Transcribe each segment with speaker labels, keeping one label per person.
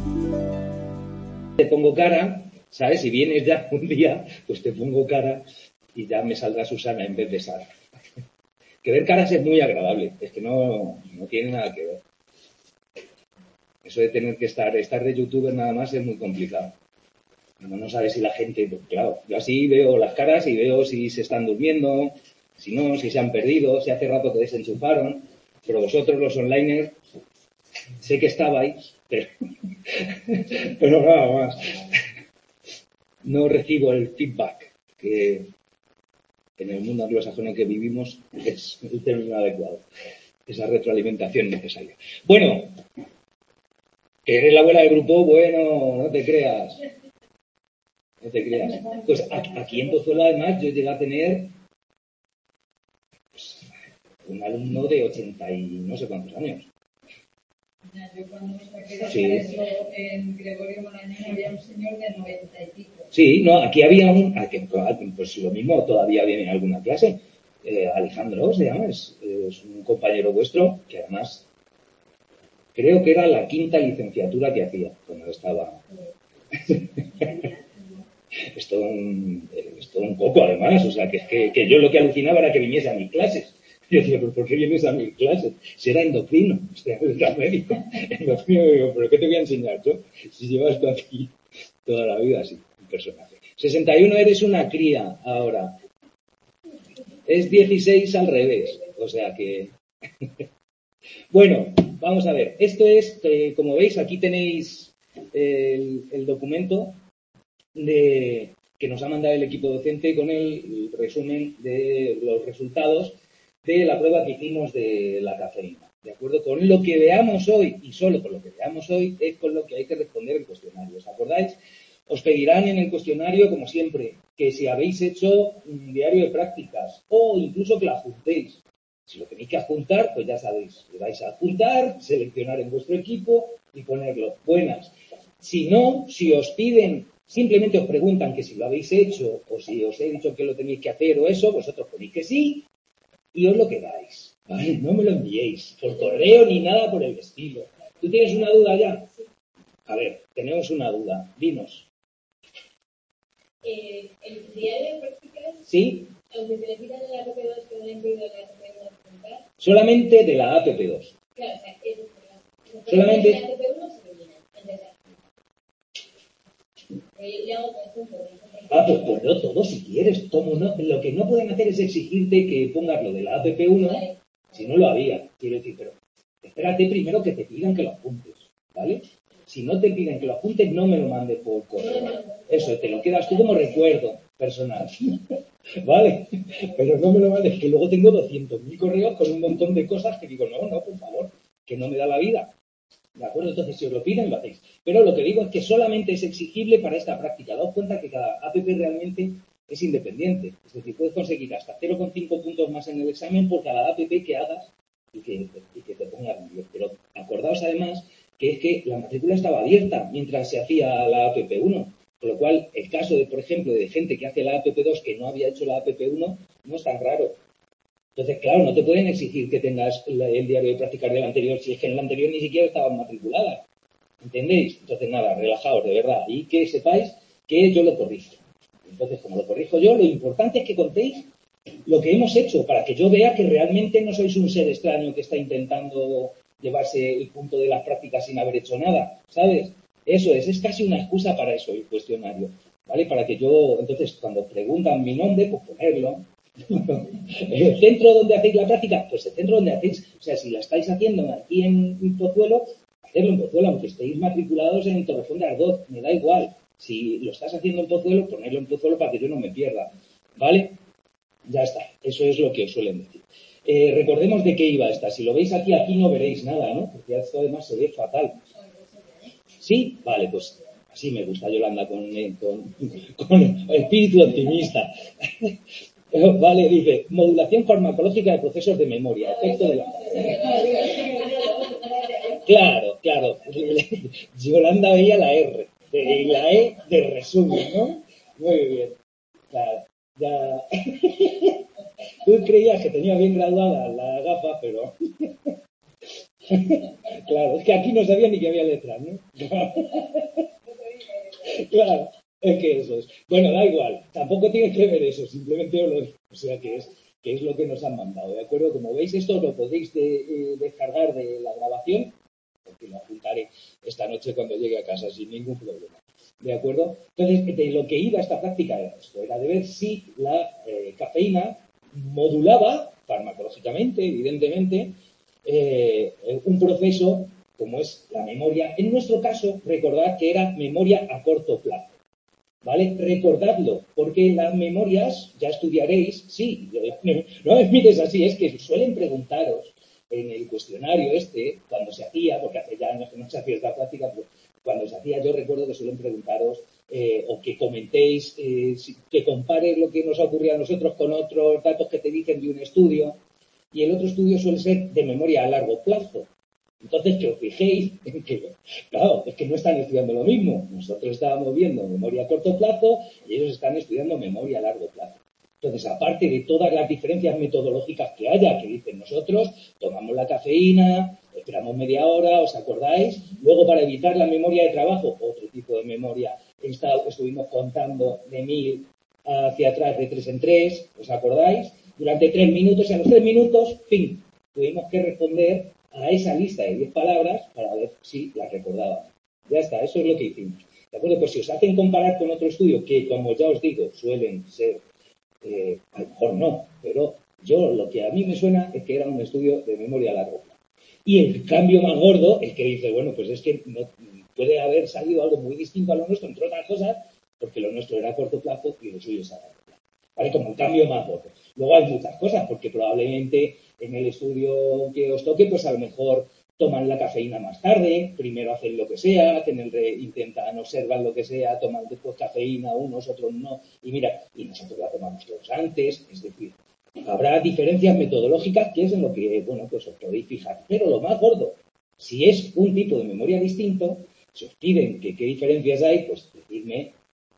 Speaker 1: Te pongo cara, ¿sabes? Si vienes ya un día, pues te pongo cara y ya me saldrá Susana en vez de Sara. Que ver caras es muy agradable, es que no tiene nada que ver. Eso de tener que estar de youtuber nada más es muy complicado. No sabes si la gente, pues claro, yo así veo las caras y veo si se están durmiendo, si no, si se han perdido, si hace rato que desenchufaron, pero vosotros los onliners, sé que estabais, pero nada más. No recibo el feedback que en el mundo anglosajón que vivimos es el término adecuado. Esa retroalimentación necesaria. Bueno, que eres la abuela del grupo, bueno, no te creas. No te creas. Pues aquí en Pozuelo, además, yo llegué a tener pues, un alumno de 80 y no sé cuántos años.
Speaker 2: Yo cuando me saqué de eso en Gregorio Marañón había un señor de 90 y pico.
Speaker 1: Sí, no, aquí había pues lo mismo, todavía viene en alguna clase. Alejandro se llama, es un compañero vuestro que además creo que era la 5ª licenciatura que hacía cuando estaba. Es todo un coco además, o sea, que yo lo que alucinaba era que viniese a mis clases. Yo decía, ¿pero por qué vienes a mis clases? Si era endocrino, era médico. Endocrino, digo, ¿pero qué te voy a enseñar yo? Si llevas tú aquí toda la vida así, un personaje. 61 eres una cría ahora. Es 16 al revés, o sea que... Bueno, vamos a ver. Esto es, como veis, aquí tenéis el documento que nos ha mandado el equipo docente con el resumen de los resultados de la prueba que hicimos de la cafeína. De acuerdo, con lo que veamos hoy, y solo con lo que veamos hoy, es con lo que hay que responder el cuestionario. ¿Os acordáis? Os pedirán en el cuestionario, como siempre, que si habéis hecho un diario de prácticas o incluso que la adjuntéis. Si lo tenéis que adjuntar, pues ya sabéis, le vais a adjuntar, seleccionar en vuestro equipo y ponerlo. Buenas. Si no, si os piden, simplemente os preguntan que si lo habéis hecho o si os he dicho que lo tenéis que hacer o eso, vosotros ponéis que sí y os lo quedáis. ¿Vale? No me lo enviéis por correo ni nada por el estilo. ¿Tú tienes una duda ya? A ver, tenemos una duda. Dinos.
Speaker 3: ¿El diario de prácticas?
Speaker 1: Sí.
Speaker 3: Aunque se le pidan de la APP2, que no le incluido la APP1.
Speaker 1: Solamente de la APP2.
Speaker 3: Claro, o sea,
Speaker 1: solamente
Speaker 3: de la APP1 se lo llenan. Le hago conjunto.
Speaker 1: Pues ponlo todo si quieres. Lo que no pueden hacer es exigirte que pongas lo de la APP1,
Speaker 3: vale.
Speaker 1: Si no lo había. Quiero decir, pero espérate primero que te pidan que lo apuntes, ¿vale? Si no te piden que lo apuntes, no me lo mandes por correo. Eso, te lo quedas tú como recuerdo personal. ¿Vale? Pero no me lo mandes, que luego tengo 200.000 correos con un montón de cosas que digo, no, por favor, que no me da la vida. ¿De acuerdo? Entonces, si os lo piden, lo hacéis. Pero lo que digo es que solamente es exigible para esta práctica. Daos cuenta que cada APP realmente es independiente. Es decir, puedes conseguir hasta 0,5 puntos más en el examen por cada APP que hagas y que te pongan 10. Pero acordaos además que es que la matrícula estaba abierta mientras se hacía la APP1. Con lo cual, el caso de, por ejemplo, de gente que hace la APP2 que no había hecho la APP1 no es tan raro. Entonces, claro, no te pueden exigir que tengas el diario de prácticas del anterior si es que en el anterior ni siquiera estaban matriculadas. ¿Entendéis? Entonces, nada, relajaos, de verdad. Y que sepáis que yo lo corrijo. Entonces, como lo corrijo yo, lo importante es que contéis lo que hemos hecho para que yo vea que realmente no sois un ser extraño que está intentando llevarse el punto de las prácticas sin haber hecho nada, ¿sabes? Eso es casi una excusa para eso el cuestionario, ¿vale? Para que yo, entonces, cuando preguntan mi nombre, pues ponerlo. ¿El centro donde hacéis la práctica? Pues el centro donde hacéis, o sea, si la estáis haciendo aquí en Pozuelo, hacerlo en Pozuelo, aunque estéis matriculados en Torrejón de Ardoz, me da igual. Si lo estás haciendo en Pozuelo, ponerlo en Pozuelo para que yo no me pierda, ¿vale? Ya está, eso es lo que os suelen decir. Recordemos de qué iba esta. Si lo veis aquí no veréis nada, ¿no? Porque esto además se ve fatal. ¿Sí? Vale, pues así me gusta Yolanda con espíritu optimista. Vale, dice, modulación farmacológica de procesos de memoria, efecto de la... Claro. Yolanda veía la R, y la E de resumen, ¿no? Muy bien. Claro, ya... Tú creías que tenía bien graduada la gafa, pero... Claro, es que aquí no sabía ni que había letras, ¿no? Claro, es que eso es. Bueno, da igual, tampoco tiene que ver eso, simplemente os lo digo, o sea que es lo que nos han mandado, ¿de acuerdo? Como veis, esto lo podéis descargar de la grabación, porque lo apuntaré esta noche cuando llegue a casa sin ningún problema. ¿De acuerdo? Entonces, de lo que iba esta práctica era esto, era de ver si la cafeína modulaba farmacológicamente, evidentemente, un proceso como es la memoria. En nuestro caso, recordad que era memoria a corto plazo. ¿Vale? Recordadlo, porque las memorias, ya estudiaréis, sí, no me mires así, es que suelen preguntaros en el cuestionario este, cuando se hacía, porque hace ya años que no se hacía esta práctica, pero cuando se hacía, yo recuerdo que suelen preguntaros o que comentéis, que compares lo que nos ha ocurrido a nosotros con otros datos que te dicen de un estudio, y el otro estudio suele ser de memoria a largo plazo. Entonces, que os fijéis en que, claro, es que no están estudiando lo mismo. Nosotros estábamos viendo memoria a corto plazo y ellos están estudiando memoria a largo plazo. Entonces, aparte de todas las diferencias metodológicas que haya, que dicen nosotros, tomamos la cafeína, esperamos media hora, ¿os acordáis? Luego, para evitar la memoria de trabajo, otro tipo de memoria, estuvimos contando de 1000 hacia atrás de 3 en 3, ¿os acordáis? Durante 3 minutos, y a los 3 minutos, fin, tuvimos que responder a esa lista de 10 palabras para ver si las recordábamos. Ya está, eso es lo que hicimos. ¿De acuerdo? Pues si os hacen comparar con otro estudio, que como ya os digo, suelen ser, a lo mejor no, pero yo lo que a mí me suena es que era un estudio de memoria a largo plazo. Y el cambio más gordo es que dice, bueno, pues es que no, puede haber salido algo muy distinto a lo nuestro, entre otras cosas, porque lo nuestro era a corto plazo y lo suyo es a largo plazo. ¿Vale? Como el cambio más gordo. Luego hay muchas cosas, porque probablemente en el estudio que os toque, pues a lo mejor toman la cafeína más tarde, primero hacen lo que sea, intentan observar lo que sea, toman después cafeína, unos, otros no, y mira, y nosotros la tomamos todos antes, es decir, habrá diferencias metodológicas que es en lo que, bueno, pues os podéis fijar. Pero lo más gordo, si es un tipo de memoria distinto, si os piden que qué diferencias hay, pues decidme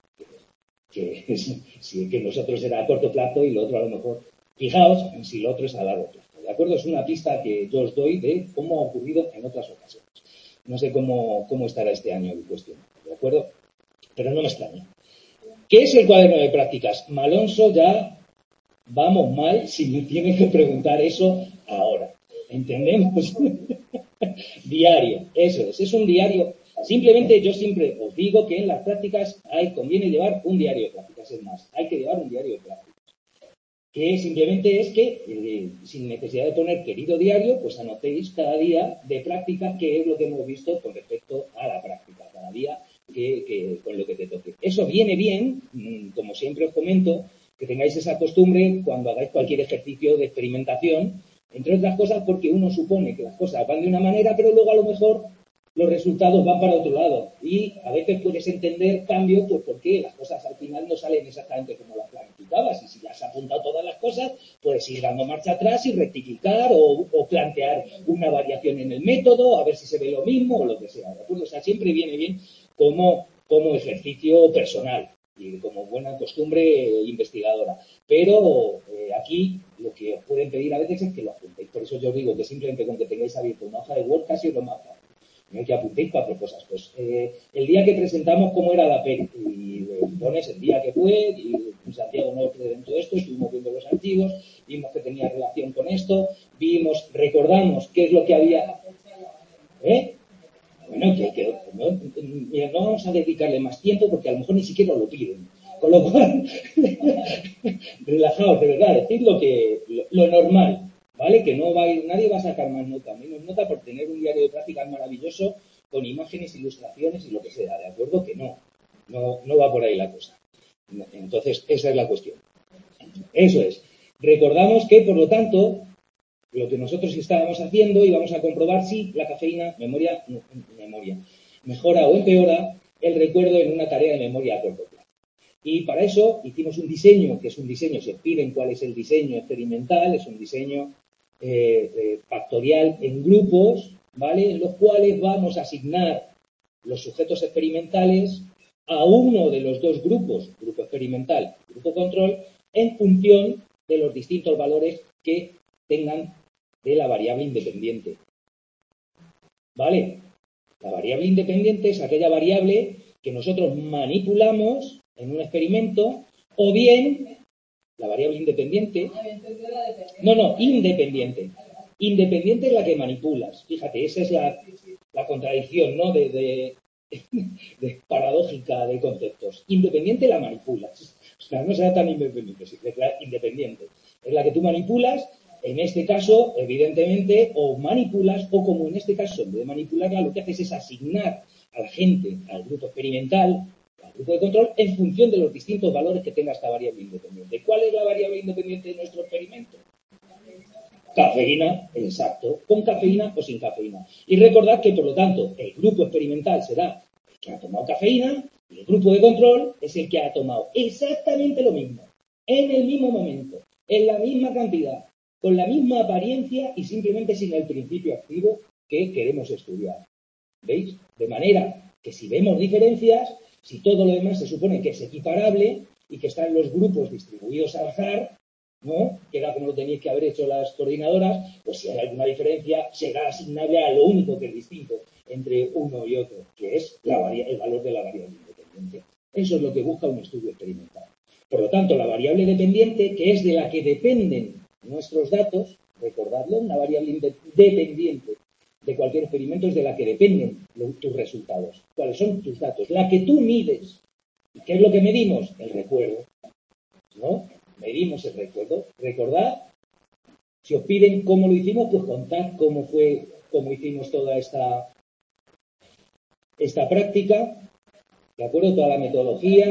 Speaker 1: que nosotros era a corto plazo y lo otro a lo mejor. Fijaos en si lo otro es a largo plazo. ¿De acuerdo? Es una pista que yo os doy de cómo ha ocurrido en otras ocasiones. No sé cómo estará este año el cuestión. ¿De acuerdo? Pero no me extraña. ¿Qué es el cuaderno de prácticas? Malonso ya vamos mal si me tiene que preguntar eso ahora. ¿Entendemos? Diario, eso es un diario. Simplemente yo siempre os digo que en las prácticas conviene llevar un diario de prácticas, es más, hay que llevar un diario de prácticas. Que simplemente es que, sin necesidad de poner querido diario, pues anotéis cada día de práctica qué es lo que hemos visto con respecto a la práctica, cada día con lo que te toque. Eso viene bien, como siempre os comento, que tengáis esa costumbre cuando hagáis cualquier ejercicio de experimentación, entre otras cosas porque uno supone que las cosas van de una manera, pero luego a lo mejor los resultados van para otro lado. Y a veces puedes entender cambio, pues porque las cosas al final no salen exactamente como las planificabas. Y si ya has apuntado todas las cosas, puedes ir dando marcha atrás y rectificar o plantear una variación en el método, a ver si se ve lo mismo o lo que sea. ¿De acuerdo? O sea, siempre viene bien como ejercicio personal y como buena costumbre investigadora. Pero aquí lo que os pueden pedir a veces es que lo apuntéis. Por eso yo os digo que simplemente con que tengáis abierto una hoja de Word casi es lo más fácil. No hay que apuntéis 4 cosas. Pues el día que presentamos cómo era la PEC y pones el día que fue y Santiago nos presentó esto, estuvimos viendo los archivos, vimos que tenía relación con esto, recordamos qué es lo que había. Bueno, no vamos a dedicarle más tiempo porque a lo mejor ni siquiera lo piden. Con lo cual, relajaos, de verdad, decid lo normal, ¿vale? Que nadie va a sacar más nota, menos nota por tener un diario de prácticas maravilloso con imágenes, ilustraciones y lo que sea, ¿de acuerdo? Que no va por ahí la cosa. Entonces, esa es la cuestión. Eso es. Recordamos que, por lo tanto, lo que nosotros estábamos haciendo íbamos a comprobar si la cafeína mejora o empeora el recuerdo en una tarea de memoria a corto plazo. Y para eso hicimos un diseño, que es un diseño, si os piden cuál es el diseño experimental, es un diseño factorial en grupos, ¿vale? En los cuales vamos a asignar los sujetos experimentales a uno de los dos grupos, grupo experimental y grupo control, en función de los distintos valores que tengan de la variable independiente. ¿vale? La variable independiente es aquella variable que nosotros manipulamos en un experimento, o bien la variable independiente. No, independiente. Independiente es la que manipulas. Fíjate, esa es la contradicción, ¿no? de paradójica de conceptos. Independiente la manipulas. O sea, no será tan independiente, si es independiente. Es la que tú manipulas, en este caso, evidentemente, o manipulas, o como en este caso, en vez de manipularla, lo que haces es asignar a la gente, al grupo experimental, al grupo de control, en función de los distintos valores que tenga esta variable independiente. ¿Cuál es la variable independiente de nuestro experimento? Cafeína, exacto, con cafeína o sin cafeína. Y recordad que, por lo tanto, el grupo experimental será el que ha tomado cafeína y el grupo de control es el que ha tomado exactamente lo mismo, en el mismo momento, en la misma cantidad, con la misma apariencia y simplemente sin el principio activo que queremos estudiar. ¿Veis? De manera que si vemos diferencias, si todo lo demás se supone que es equiparable y que están los grupos distribuidos al azar, ¿no? Que era como lo tenéis que haber hecho las coordinadoras, pues si hay alguna diferencia, será asignable a lo único que es distinto entre uno y otro, que es el valor de la variable independiente. Eso es lo que busca un estudio experimental. Por lo tanto, la variable dependiente, que es de la que dependen nuestros datos, recordadlo, una variable dependiente de cualquier experimento es de la que dependen tus resultados. ¿Cuáles son tus datos? La que tú mides. ¿Qué es lo que medimos? El recuerdo, ¿no? Medimos el recuerdo. Recordad, si os piden cómo lo hicimos, pues contad cómo hicimos toda esta práctica, ¿de acuerdo? Toda la metodología,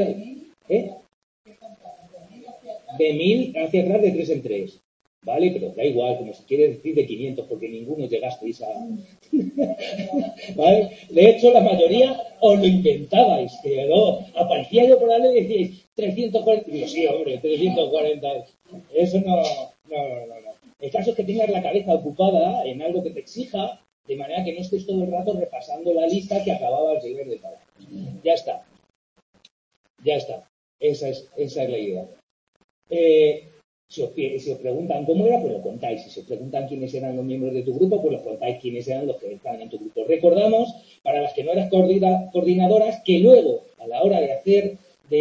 Speaker 1: de 1000 hacia atrás de 3 en 3, ¿vale? Pero da igual, como si quieres decir de 500, porque ninguno llegasteis a... ¿Vale? De hecho, la mayoría os lo inventabais, que no, aparecía yo por ahí y decíais 340, digo, sí, hombre, 340, eso no. El caso es que tengas la cabeza ocupada en algo que te exija, de manera que no estés todo el rato repasando la lista que acababas de ver de tal. Ya está. Esa es la idea. Si os preguntan cómo era, pues lo contáis. Si os preguntan quiénes eran los miembros de tu grupo, pues los contáis quiénes eran los que estaban en tu grupo. Recordamos, para las que no eras coordinadoras, que luego, a la hora de hacer,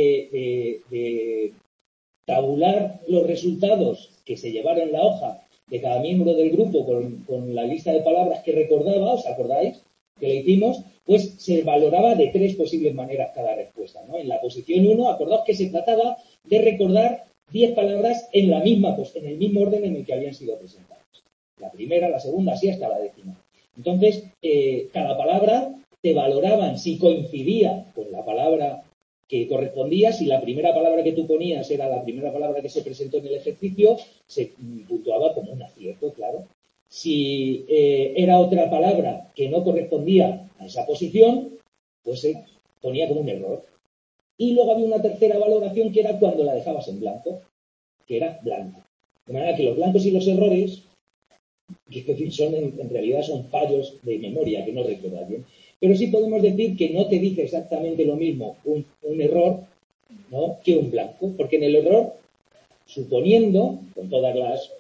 Speaker 1: de tabular los resultados que se llevaron en la hoja de cada miembro del grupo con la lista de palabras que recordaba, ¿os acordáis? Que le hicimos, pues se valoraba de 3 posibles maneras cada respuesta, ¿no? En la posición 1, acordaos que se trataba de recordar 10 palabras en el mismo orden en el que habían sido presentadas. La primera, la segunda, así hasta la 10ª. Entonces, cada palabra te valoraban si coincidía con la palabra que correspondía. Si la primera palabra que tú ponías era la primera palabra que se presentó en el ejercicio, se puntuaba como un acierto, claro. Si era otra palabra que no correspondía a esa posición, pues se ponía como un error. Y luego había una tercera valoración que era cuando la dejabas en blanco, que era blanco. De manera que los blancos y los errores, es decir, en realidad son fallos de memoria, que no recuerdas bien. Pero sí podemos decir que no te dice exactamente lo mismo un error, ¿no?, que un blanco, porque en el error, suponiendo, con todas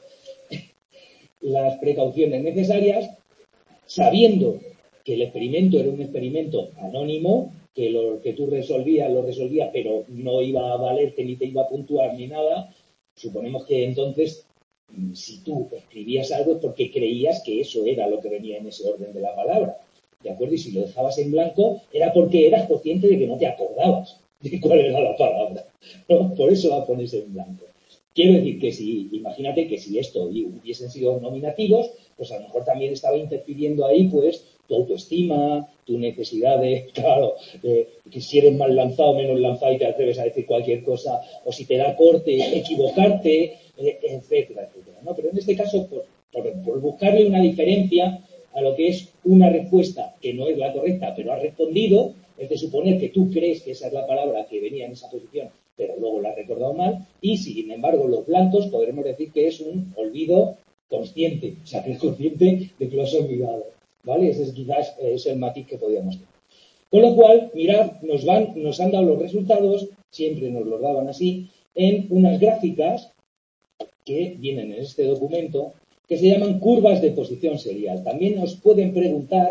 Speaker 1: las precauciones necesarias, sabiendo que el experimento era un experimento anónimo, que lo que tú resolvías, pero no iba a valerte ni te iba a puntuar ni nada, suponemos que entonces, si tú escribías algo es porque creías que eso era lo que venía en ese orden de la palabra, ¿de acuerdo? Y si lo dejabas en blanco era porque eras consciente de que no te acordabas de cuál era la palabra, ¿no? Por eso la pones en blanco. Quiero decir que imagínate que si esto hubiesen sido nominativos, pues a lo mejor también estaba interfiriendo ahí, pues, tu autoestima, tu necesidad que si eres más lanzado, menos lanzado y te atreves a decir cualquier cosa, o si te da corte, equivocarte, etcétera, etcétera, ¿no? Pero en este caso, por buscarle una diferencia a lo que es una respuesta que no es la correcta, pero ha respondido, es de suponer que tú crees que esa es la palabra que venía en esa posición, pero luego la has recordado mal, y sin embargo los blancos podremos decir que es un olvido consciente, o sea, que es consciente de que lo has olvidado, ¿vale? Ese quizás es el matiz que podíamos tener. Con lo cual, mirad, nos han dado los resultados, siempre nos los daban así, en unas gráficas que vienen en este documento, que se llaman curvas de posición serial. También nos pueden preguntar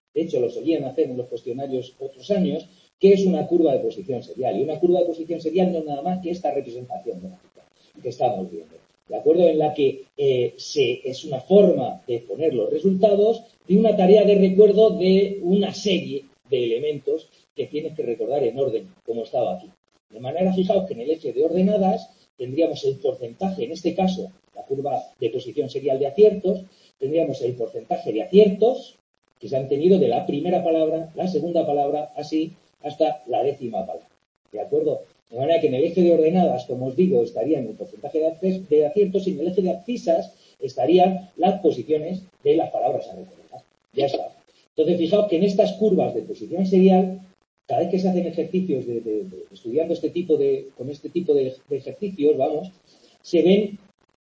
Speaker 1: de hecho lo solían hacer en los cuestionarios otros años, que es una curva de posición serial. Y una curva de posición serial no es nada más que esta representación gráfica que estamos viendo, ¿de acuerdo? En la que es una forma de poner los resultados de una tarea de recuerdo de una serie de elementos que tienes que recordar en orden, como estaba aquí. De manera, fijaos que en el eje de ordenadas tendríamos el porcentaje, en este caso, la curva de posición serial de aciertos, tendríamos el porcentaje de aciertos que se han tenido de la primera palabra, la segunda palabra, así hasta la 10ª palabra. ¿De acuerdo? De manera que en el eje de ordenadas, como os digo, estaría en el porcentaje de aciertos y en el eje de abscisas estarían las posiciones de las palabras a recordar. Ya está. Entonces, fijaos que en estas curvas de posición serial, cada vez que se hacen ejercicios estudiando con este tipo de ejercicios, se ven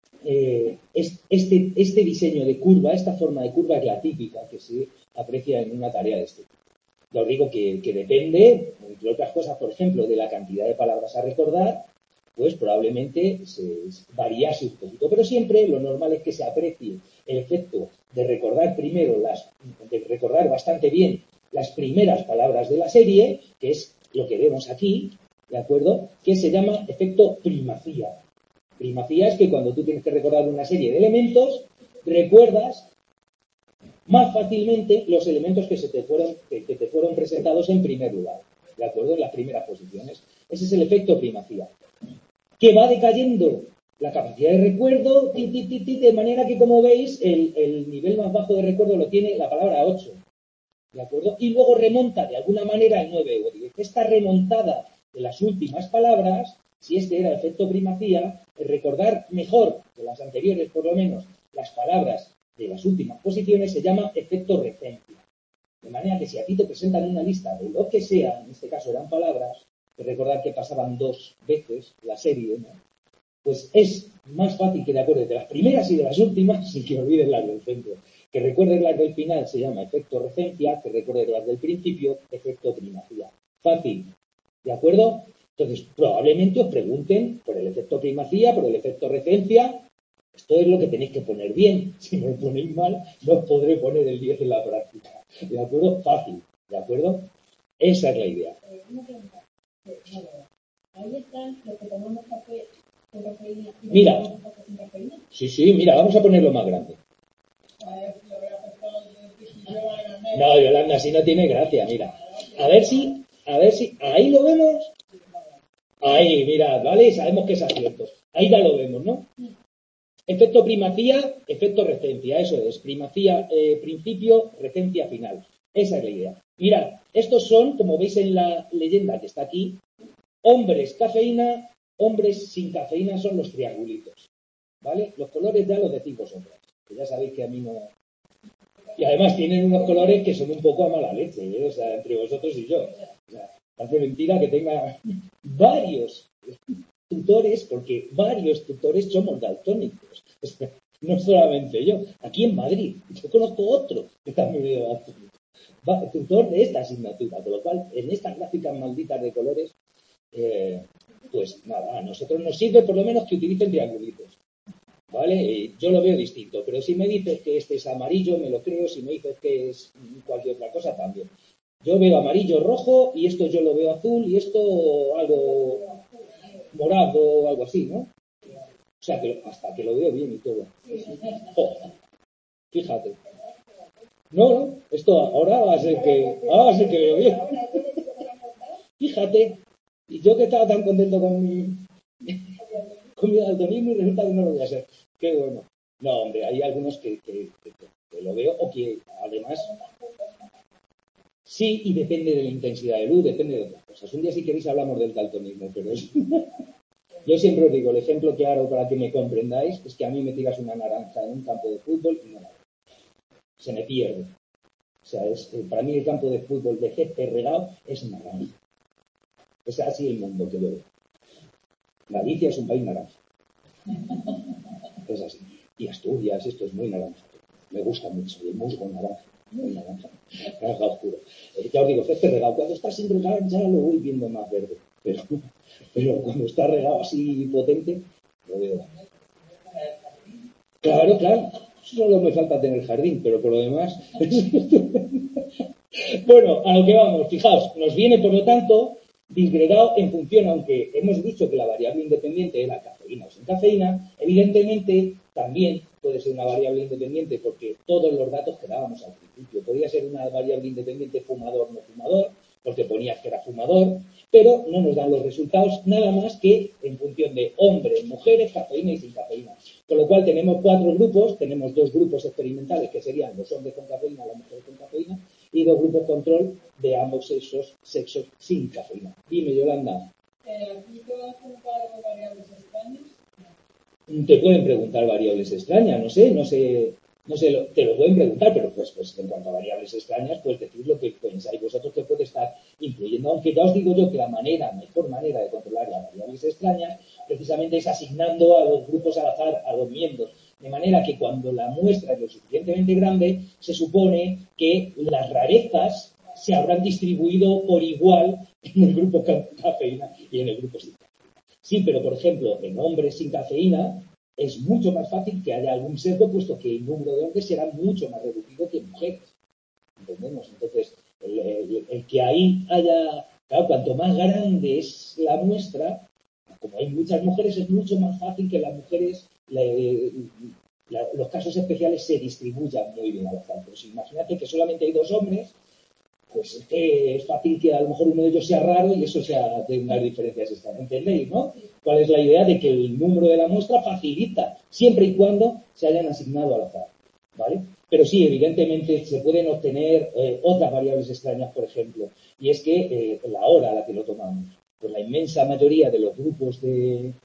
Speaker 1: este diseño de curva, esta forma de curva es la típica que se aprecia en una tarea de este tipo. Ya os digo que depende, entre otras cosas, por ejemplo, de la cantidad de palabras a recordar, pues probablemente variase un poquito. Pero siempre lo normal es que se aprecie el efecto de recordar de recordar bastante bien las primeras palabras de la serie, que es lo que vemos aquí, ¿de acuerdo? Que se llama efecto primacía. Primacía es que cuando tú tienes que recordar una serie de elementos, recuerdas más fácilmente los elementos que te fueron presentados en primer lugar, ¿de acuerdo? En las primeras posiciones. Ese es el efecto primacía. Que va decayendo la capacidad de recuerdo, de manera que, como veis, el nivel más bajo de recuerdo lo tiene la palabra 8, ¿de acuerdo? Y luego remonta de alguna manera el 9 o 10. Esta remontada de las últimas palabras, si este era el efecto primacía, el recordar mejor que las anteriores, por lo menos, las palabras de las últimas posiciones, se llama efecto recencia. De manera que si a ti te presentan una lista de lo que sea, en este caso eran palabras, que recordar que pasaban 2 veces la serie, ¿no? Pues es más fácil que te acuerdes de las primeras y de las últimas y que olvides las del centro. Que recuerdes las del final se llama efecto recencia, que recuerdes las del principio, efecto primacía. Fácil, ¿de acuerdo? Entonces, probablemente os pregunten por el efecto primacía, por el efecto recencia. Esto es lo que tenéis que poner bien. Si me lo ponéis mal, no os podré poner el 10 en la práctica. ¿De acuerdo? Fácil, ¿de acuerdo? Esa es la idea.
Speaker 3: Una pregunta. Ahí están los que tomamos café con cafeína.
Speaker 1: Mira. Sí, mira, vamos a ponerlo más grande. No, Yolanda, si no tiene gracia, mira. A ver si, ahí lo vemos. Ahí, mirad, ¿vale? Sabemos que es acierto. Ahí ya lo vemos, ¿no? Efecto primacía, efecto recencia, eso es. Primacía, principio, recencia final. Esa es la idea. Mirad, estos son, como veis en la leyenda que está aquí, hombres cafeína, hombres sin cafeína son los triangulitos. ¿Vale? Los colores ya los decís vosotros, que ya sabéis que a mí no... Y además tienen unos colores que son un poco a mala leche, ¿eh? O sea, entre vosotros y yo. O sea, hace mentira que tenga varios tutores, porque varios tutores somos daltónicos. O sea, no solamente yo. Aquí en Madrid, yo conozco otro que también es daltónico. Tutor de esta asignatura, con lo cual, en estas gráficas malditas de colores, pues nada, a nosotros nos sirve por lo menos que utilicen triangulitos. ¿Vale? Yo lo veo distinto, pero si me dices que este es amarillo, me lo creo, si me dices que es cualquier otra cosa, también. Yo veo amarillo, rojo, y esto yo lo veo azul, y esto algo morado o algo así, ¿no? O sea, que hasta que lo veo bien y todo. Oh, fíjate. No, esto ahora va a ser que veo bien. Fíjate, y yo que estaba tan contento con mi daltonismo y resulta que no lo voy a hacer. Qué bueno. No, hombre, hay algunos que lo veo o que además sí, y depende de la intensidad de luz, depende de otras cosas. Un día si queréis hablamos del daltonismo, pero es... Yo siempre os digo, el ejemplo claro para que me comprendáis es que a mí me tiras una naranja en un campo de fútbol y no la veo. Se me pierde. O sea, para mí el campo de fútbol de césped regado es naranja. Es así el mundo que lo veo. Galicia es un país naranja. Es así. Y Asturias, esto es muy naranja. Me gusta mucho. El musgo naranja. Muy naranja. Naranja oscuro. Ya os digo, césped regado. Cuando está sin regar ya lo voy viendo más verde. Pero cuando está regado así potente, lo veo. Claro. Solo me falta tener jardín, pero por lo demás... Bueno, a lo que vamos, fijaos, nos viene por lo tanto disgregado en función, aunque hemos dicho que la variable independiente era cafeína o sin cafeína, evidentemente también puede ser una variable independiente porque todos los datos que dábamos al principio. Podría ser una variable independiente fumador no fumador, porque ponías que era fumador, pero no nos dan los resultados nada más que en función de hombres, mujeres, cafeína y sin cafeína. Con lo cual tenemos 4 grupos, tenemos 2 grupos experimentales que serían los hombres con cafeína, las mujeres con cafeína, y 2 grupos control de ambos sexos sin cafeína. Dime, Yolanda.
Speaker 2: ¿Aquí te vas a juntar con variables extrañas?
Speaker 1: Te pueden preguntar variables extrañas, no sé, te lo pueden preguntar, pero pues en cuanto a variables extrañas, pues decir lo que pensáis vosotros que puede estar influyendo. Aunque ya os digo yo que la mejor manera de controlar las variables extrañas, precisamente es asignando a los grupos al azar a los miembros. De manera que cuando la muestra es lo suficientemente grande, se supone que las rarezas se habrán distribuido por igual en el grupo con cafeína y en el grupo sin cafeína. Sí, pero por ejemplo, en hombres sin cafeína es mucho más fácil que haya algún sesgo, puesto que el número de hombres será mucho más reducido que en mujeres. ¿Entendemos? Entonces, el que ahí haya, claro, cuanto más grande es la muestra, como hay muchas mujeres, es mucho más fácil que las mujeres, los casos especiales se distribuyan muy bien al azar. Pero si imagínate que solamente hay 2 hombres, pues es que es fácil que a lo mejor uno de ellos sea raro y eso sea de unas diferencias extrañas. ¿Entendéis, no? ¿Cuál es la idea de que el número de la muestra facilita, siempre y cuando se hayan asignado al azar? ¿Vale? Pero sí, evidentemente se pueden obtener otras variables extrañas, por ejemplo, y es que la hora a la que lo tomamos. Pues la inmensa mayoría de los grupos de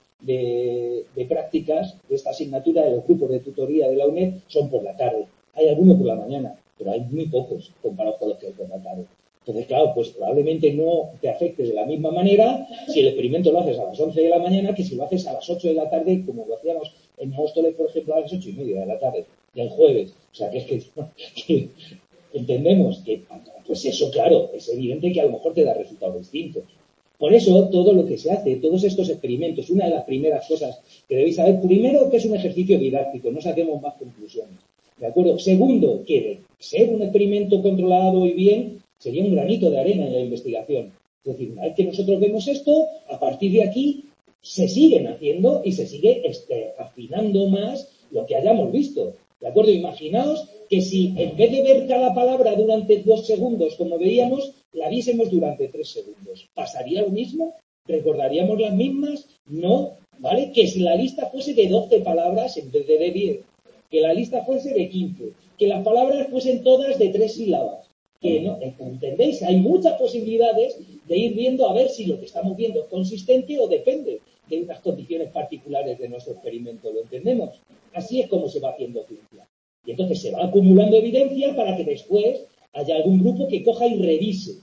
Speaker 1: prácticas de esta asignatura, de los grupos de tutoría de la UNED, son por la tarde. Hay algunos por la mañana, pero hay muy pocos comparados con los que hay por la tarde. Entonces, claro, pues probablemente no te afecte de la misma manera si el experimento lo haces a las 11 de la mañana que si lo haces a las 8 de la tarde, como lo hacíamos en Móstoles, por ejemplo, a las 8:30 de la tarde, del jueves. O sea, que entendemos que, pues eso, claro, es evidente que a lo mejor te da resultados distintos. Por eso, todo lo que se hace, todos estos experimentos, una de las primeras cosas que debéis saber, primero, que es un ejercicio didáctico, no saquemos más conclusiones. ¿De acuerdo? Segundo, que de ser un experimento controlado y bien, sería un granito de arena en la investigación. Es decir, una vez que nosotros vemos esto, a partir de aquí se siguen haciendo y se sigue afinando más lo que hayamos visto. ¿De acuerdo? Imaginaos que si en vez de ver cada palabra durante 2 segundos, como veíamos, la viésemos durante 3 segundos. ¿Pasaría lo mismo? ¿Recordaríamos las mismas? No, ¿vale? Que si la lista fuese de 12 palabras en vez de 10, que la lista fuese de 15, que las palabras fuesen todas de 3 sílabas. Que no, ¿entendéis? Hay muchas posibilidades de ir viendo a ver si lo que estamos viendo es consistente o depende de unas condiciones particulares de nuestro experimento. ¿Lo entendemos? Así es como se va haciendo ciencia. Y entonces se va acumulando evidencia para que después haya algún grupo que coja y revise.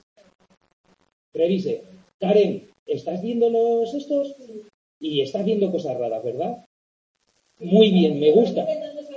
Speaker 1: Revise. Karen, ¿estás viendo los estos? Y estás viendo cosas raras, ¿verdad? Muy bien, me gusta.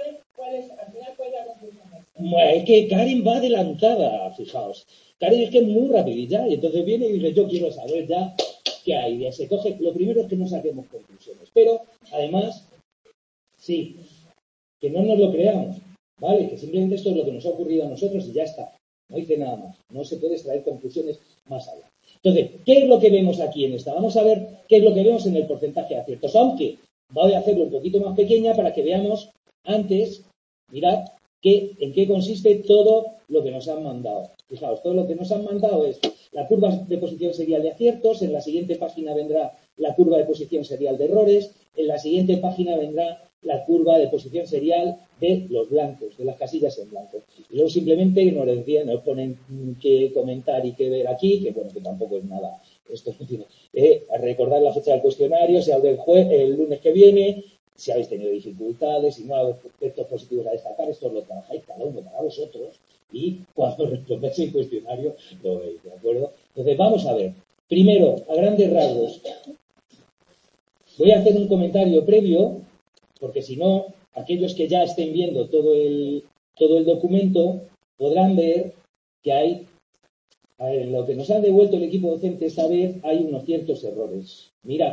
Speaker 1: Bueno, es que Karen va adelantada, fijaos. Karen es que es muy rapidilla y entonces viene y dice, yo quiero saber ya qué hay. Y se coge, lo primero es que no saquemos conclusiones. Pero, además, sí, que no nos lo creamos, ¿vale? Que simplemente esto es lo que nos ha ocurrido a nosotros y ya está. No dice nada más. No se puede extraer conclusiones más allá. Entonces, ¿qué es lo que vemos aquí en esta? Vamos a ver qué es lo que vemos en el porcentaje de aciertos. Aunque voy a hacerlo un poquito más pequeña para que veamos antes, mirad, en qué consiste todo lo que nos han mandado. Fijaos, todo lo que nos han mandado es la curva de posición serial de aciertos, en la siguiente página vendrá la curva de posición serial de errores, en la siguiente página vendrá la curva de posición serial de los blancos, de las casillas en blanco. Y luego simplemente nos ponen qué comentar y qué ver aquí, que bueno, que tampoco es nada. Esto no tiene. Recordar la fecha del cuestionario, sea el lunes que viene, si habéis tenido dificultades, si no hay aspectos positivos a destacar, esto lo trabajáis cada uno para vosotros y cuando respondéis el cuestionario lo veis, ¿de acuerdo? Entonces vamos a ver. Primero, a grandes rasgos, voy a hacer un comentario previo, porque si no, aquellos que ya estén viendo todo el documento podrán ver que hay, en lo que nos ha devuelto el equipo docente esta vez, hay unos ciertos errores. Mirad.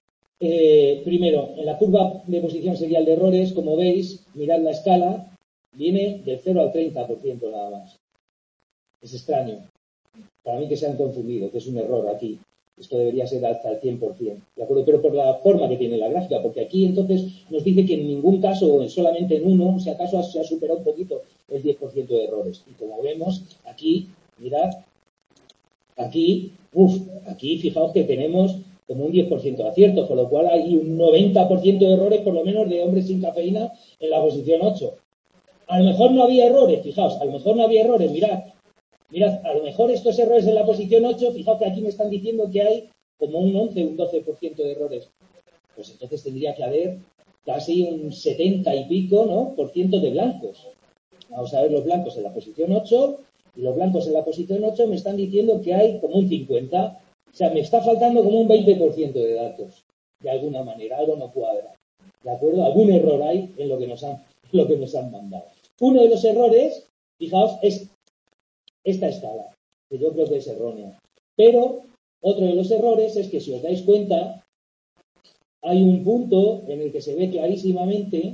Speaker 1: Primero, en la curva de posición serial de errores, como veis, mirad la escala, viene del 0 al 30% nada más. Es extraño. Para mí que se han confundido, que es un error aquí. Esto debería ser hasta el 100%, ¿de acuerdo? Pero por la forma que tiene la gráfica, porque aquí entonces nos dice que en ningún caso, o solamente en uno, si acaso se ha superado un poquito el 10% de errores. Y como vemos, aquí, mirad, aquí fijaos que tenemos como un 10% de aciertos, con lo cual hay un 90% de errores, por lo menos, de hombres sin cafeína en la posición 8. A lo mejor no había errores, fijaos, a lo mejor no había errores, mirad, a lo mejor estos errores en la posición 8, fijaos que aquí me están diciendo que hay como un 11, un 12% de errores. Pues entonces tendría que haber casi un 70 y pico, ¿no?, por ciento de blancos. Vamos a ver los blancos en la posición 8, y los blancos en la posición 8 me están diciendo que hay como un 50. O sea, me está faltando como un 20% de datos. De alguna manera, algo no cuadra. ¿De acuerdo? Algún error hay en lo que nos han mandado. Uno de los errores, fijaos, es esta escala, que yo creo que es errónea. Pero otro de los errores es que, si os dais cuenta, hay un punto en el que se ve clarísimamente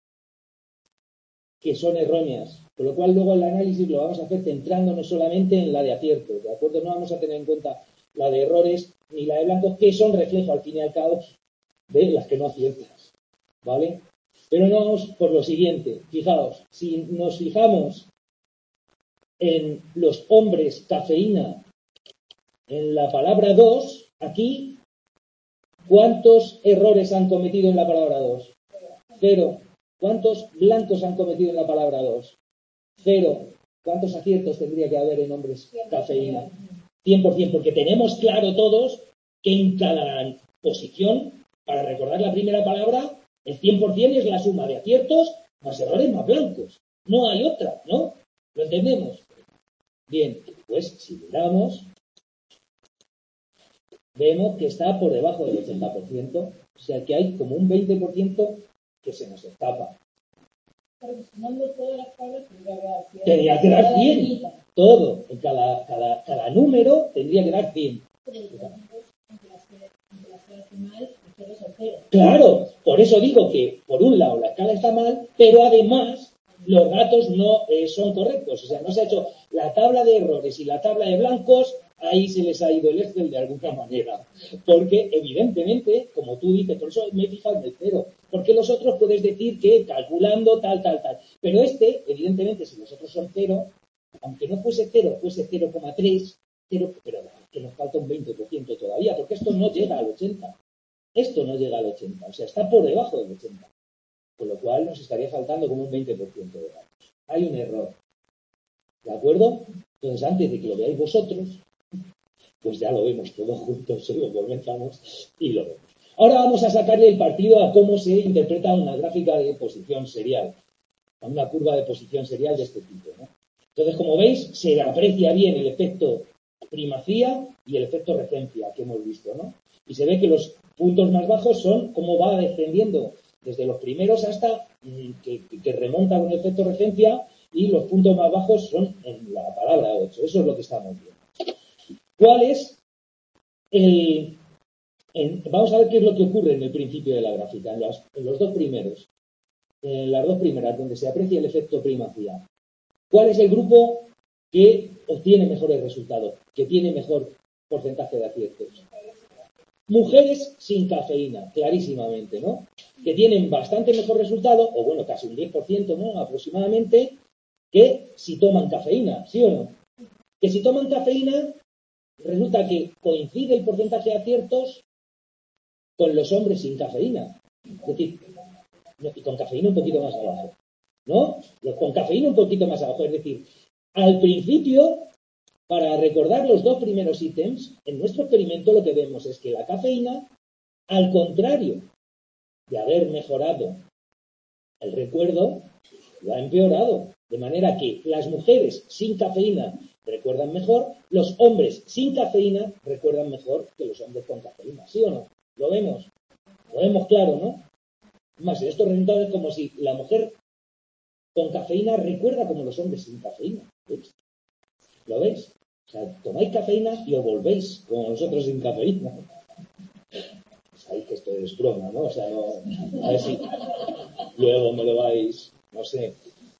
Speaker 1: que son erróneas, con lo cual luego el análisis lo vamos a hacer centrándonos solamente en la de aciertos, ¿de acuerdo? No vamos a tener en cuenta la de errores ni la de blancos, que son reflejo al fin y al cabo de las que no aciertas, ¿vale? Pero no vamos por lo siguiente. Fijaos, si nos fijamos en los hombres cafeína en la palabra 2, aquí, ¿cuántos errores han cometido en la palabra 2? 0. ¿Cuántos blancos han cometido en la palabra 2? 0. ¿Cuántos aciertos tendría que haber en hombres cafeína? 100%, porque tenemos claro todos que en cada posición, para recordar la primera palabra, el 100% es la suma de aciertos más errores más blancos. No hay otra, ¿no? ¿Lo entendemos? Bien, pues si miramos, vemos que está por debajo del 80%, o sea que hay como un 20% que se nos escapa. Tendría que dar 100, todo, en cada número tendría que dar 100. Claro, por eso digo que, por un lado, la escala está mal, pero además los datos no son correctos. O sea, no se ha hecho la tabla de errores y la tabla de blancos, ahí se les ha ido el Excel de alguna manera. Porque, evidentemente, como tú dices, por eso me he fijado en el 0. Porque los otros puedes decir que calculando tal. Pero evidentemente, si los otros son 0, aunque no fuese 0, fuese 0,3, pero que nos falta un 20% todavía, porque esto no llega al 80. Esto no llega al 80, o sea, está por debajo del 80. Con lo cual nos estaría faltando como un 20% de datos. Hay un error. ¿De acuerdo? Entonces, antes de que lo veáis vosotros, pues ya lo vemos todos juntos, lo comenzamos y lo vemos. Ahora vamos a sacarle el partido a cómo se interpreta una gráfica de posición serial, a una curva de posición serial de este tipo, ¿no? Entonces, como veis, se aprecia bien el efecto primacía y el efecto regencia que hemos visto, ¿no? Y se ve que los puntos más bajos son cómo va descendiendo desde los primeros hasta que remonta con el efecto regencia, y los puntos más bajos son en la palabra 8. Eso es lo que estamos viendo. ¿Cuál es vamos a ver qué es lo que ocurre en el principio de la gráfica, en los dos primeros, en las dos primeras, donde se aprecia el efecto primacía. ¿Cuál es el grupo que obtiene mejores resultados, que tiene mejor porcentaje de aciertos? Mujeres sin cafeína, clarísimamente, ¿no? Que tienen bastante mejor resultado, o bueno, casi un 10%, ¿no?, aproximadamente, que si toman cafeína, ¿sí o no? Que si toman cafeína, resulta que coincide el porcentaje de aciertos con los hombres sin cafeína. Es decir, y con cafeína un poquito más abajo, ¿no? Con cafeína un poquito más abajo. Es decir, al principio, para recordar los dos primeros ítems, en nuestro experimento lo que vemos es que la cafeína, al contrario de haber mejorado el recuerdo, lo ha empeorado. De manera que las mujeres sin cafeína recuerdan mejor, los hombres sin cafeína recuerdan mejor que los hombres con cafeína. ¿Sí o no? Lo vemos claro, ¿no? Más, estos resultados es como si la mujer con cafeína recuerda como los hombres sin cafeína. ¿Veis? ¿Lo veis? O sea, tomáis cafeína y os volvéis como nosotros sin cafeína. Sabéis que esto es broma, ¿no? O sea, no, a ver si luego me lo vais, no sé,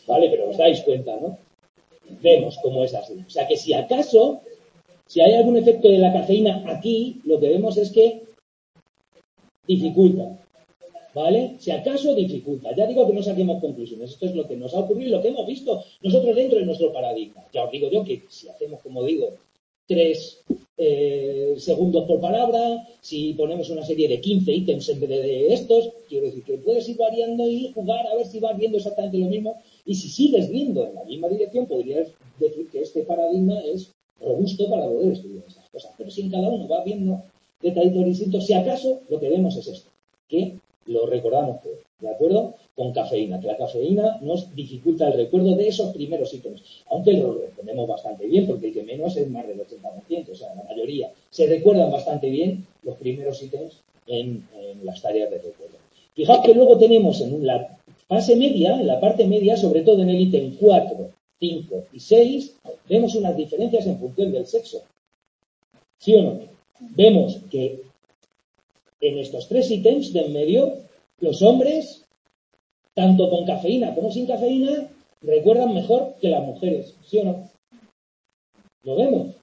Speaker 1: Vale, pero os dais cuenta, ¿no? Vemos cómo es así. O sea que si acaso, si hay algún efecto de la cafeína aquí, lo que vemos es que dificulta. ¿Vale? Si acaso dificulta. Ya digo que no saquemos conclusiones. Esto es lo que nos ha ocurrido y lo que hemos visto nosotros dentro de nuestro paradigma. Ya os digo yo que si hacemos, como digo, 3 segundos por palabra, si ponemos una serie de 15 ítems en vez de estos, quiero decir que puedes ir variando y jugar a ver si vas viendo exactamente lo mismo. Y si sigues viendo en la misma dirección, podrías decir que este paradigma es robusto para poder estudiar estas cosas. Pero si en cada uno va viendo detallitos distintos, si acaso lo que vemos es esto, que lo recordamos todo, ¿de acuerdo? Con cafeína, que la cafeína nos dificulta el recuerdo de esos primeros ítems, aunque lo retenemos bastante bien, porque el que menos es más del 80%, o sea, la mayoría se recuerdan bastante bien los primeros ítems en las tareas de recuerdo. Fijaos que luego tenemos en la fase media, en la parte media, sobre todo en el ítem 4, 5 y 6, vemos unas diferencias en función del sexo. ¿Sí o no? Vemos que en estos 3 ítems de en medio, los hombres, tanto con cafeína como sin cafeína, recuerdan mejor que las mujeres, ¿sí o no? ¿Lo vemos?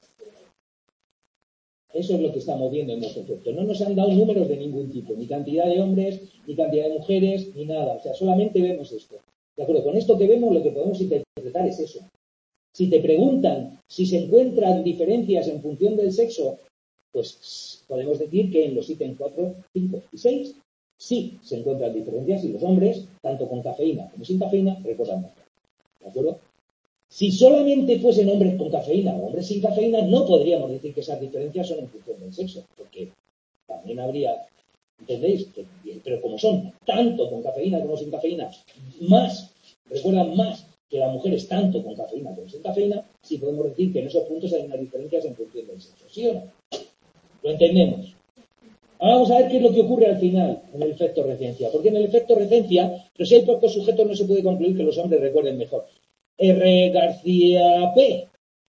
Speaker 1: Eso es lo que estamos viendo en nuestro efecto. No nos han dado números de ningún tipo, ni cantidad de hombres, ni cantidad de mujeres, ni nada. O sea, solamente vemos esto. ¿De acuerdo? Con esto que vemos, lo que podemos interpretar es eso. Si te preguntan si se encuentran diferencias en función del sexo, pues podemos decir que en los ítems 4, 5 y 6 sí se encuentran diferencias y los hombres, tanto con cafeína como sin cafeína, recuerdan mejor. ¿De acuerdo? Si solamente fuesen hombres con cafeína o hombres sin cafeína, no podríamos decir que esas diferencias son en función del sexo, porque también habría, ¿entendéis? Pero como son tanto con cafeína como sin cafeína, recuerdan más que las mujeres tanto con cafeína como sin cafeína, sí podemos decir que en esos puntos hay unas diferencias en función del sexo, ¿sí o no? Lo entendemos. Ahora vamos a ver qué es lo que ocurre al final en el efecto recencia. Porque en el efecto recencia, pero si hay pocos sujetos, no se puede concluir que los hombres recuerden mejor. R. García P.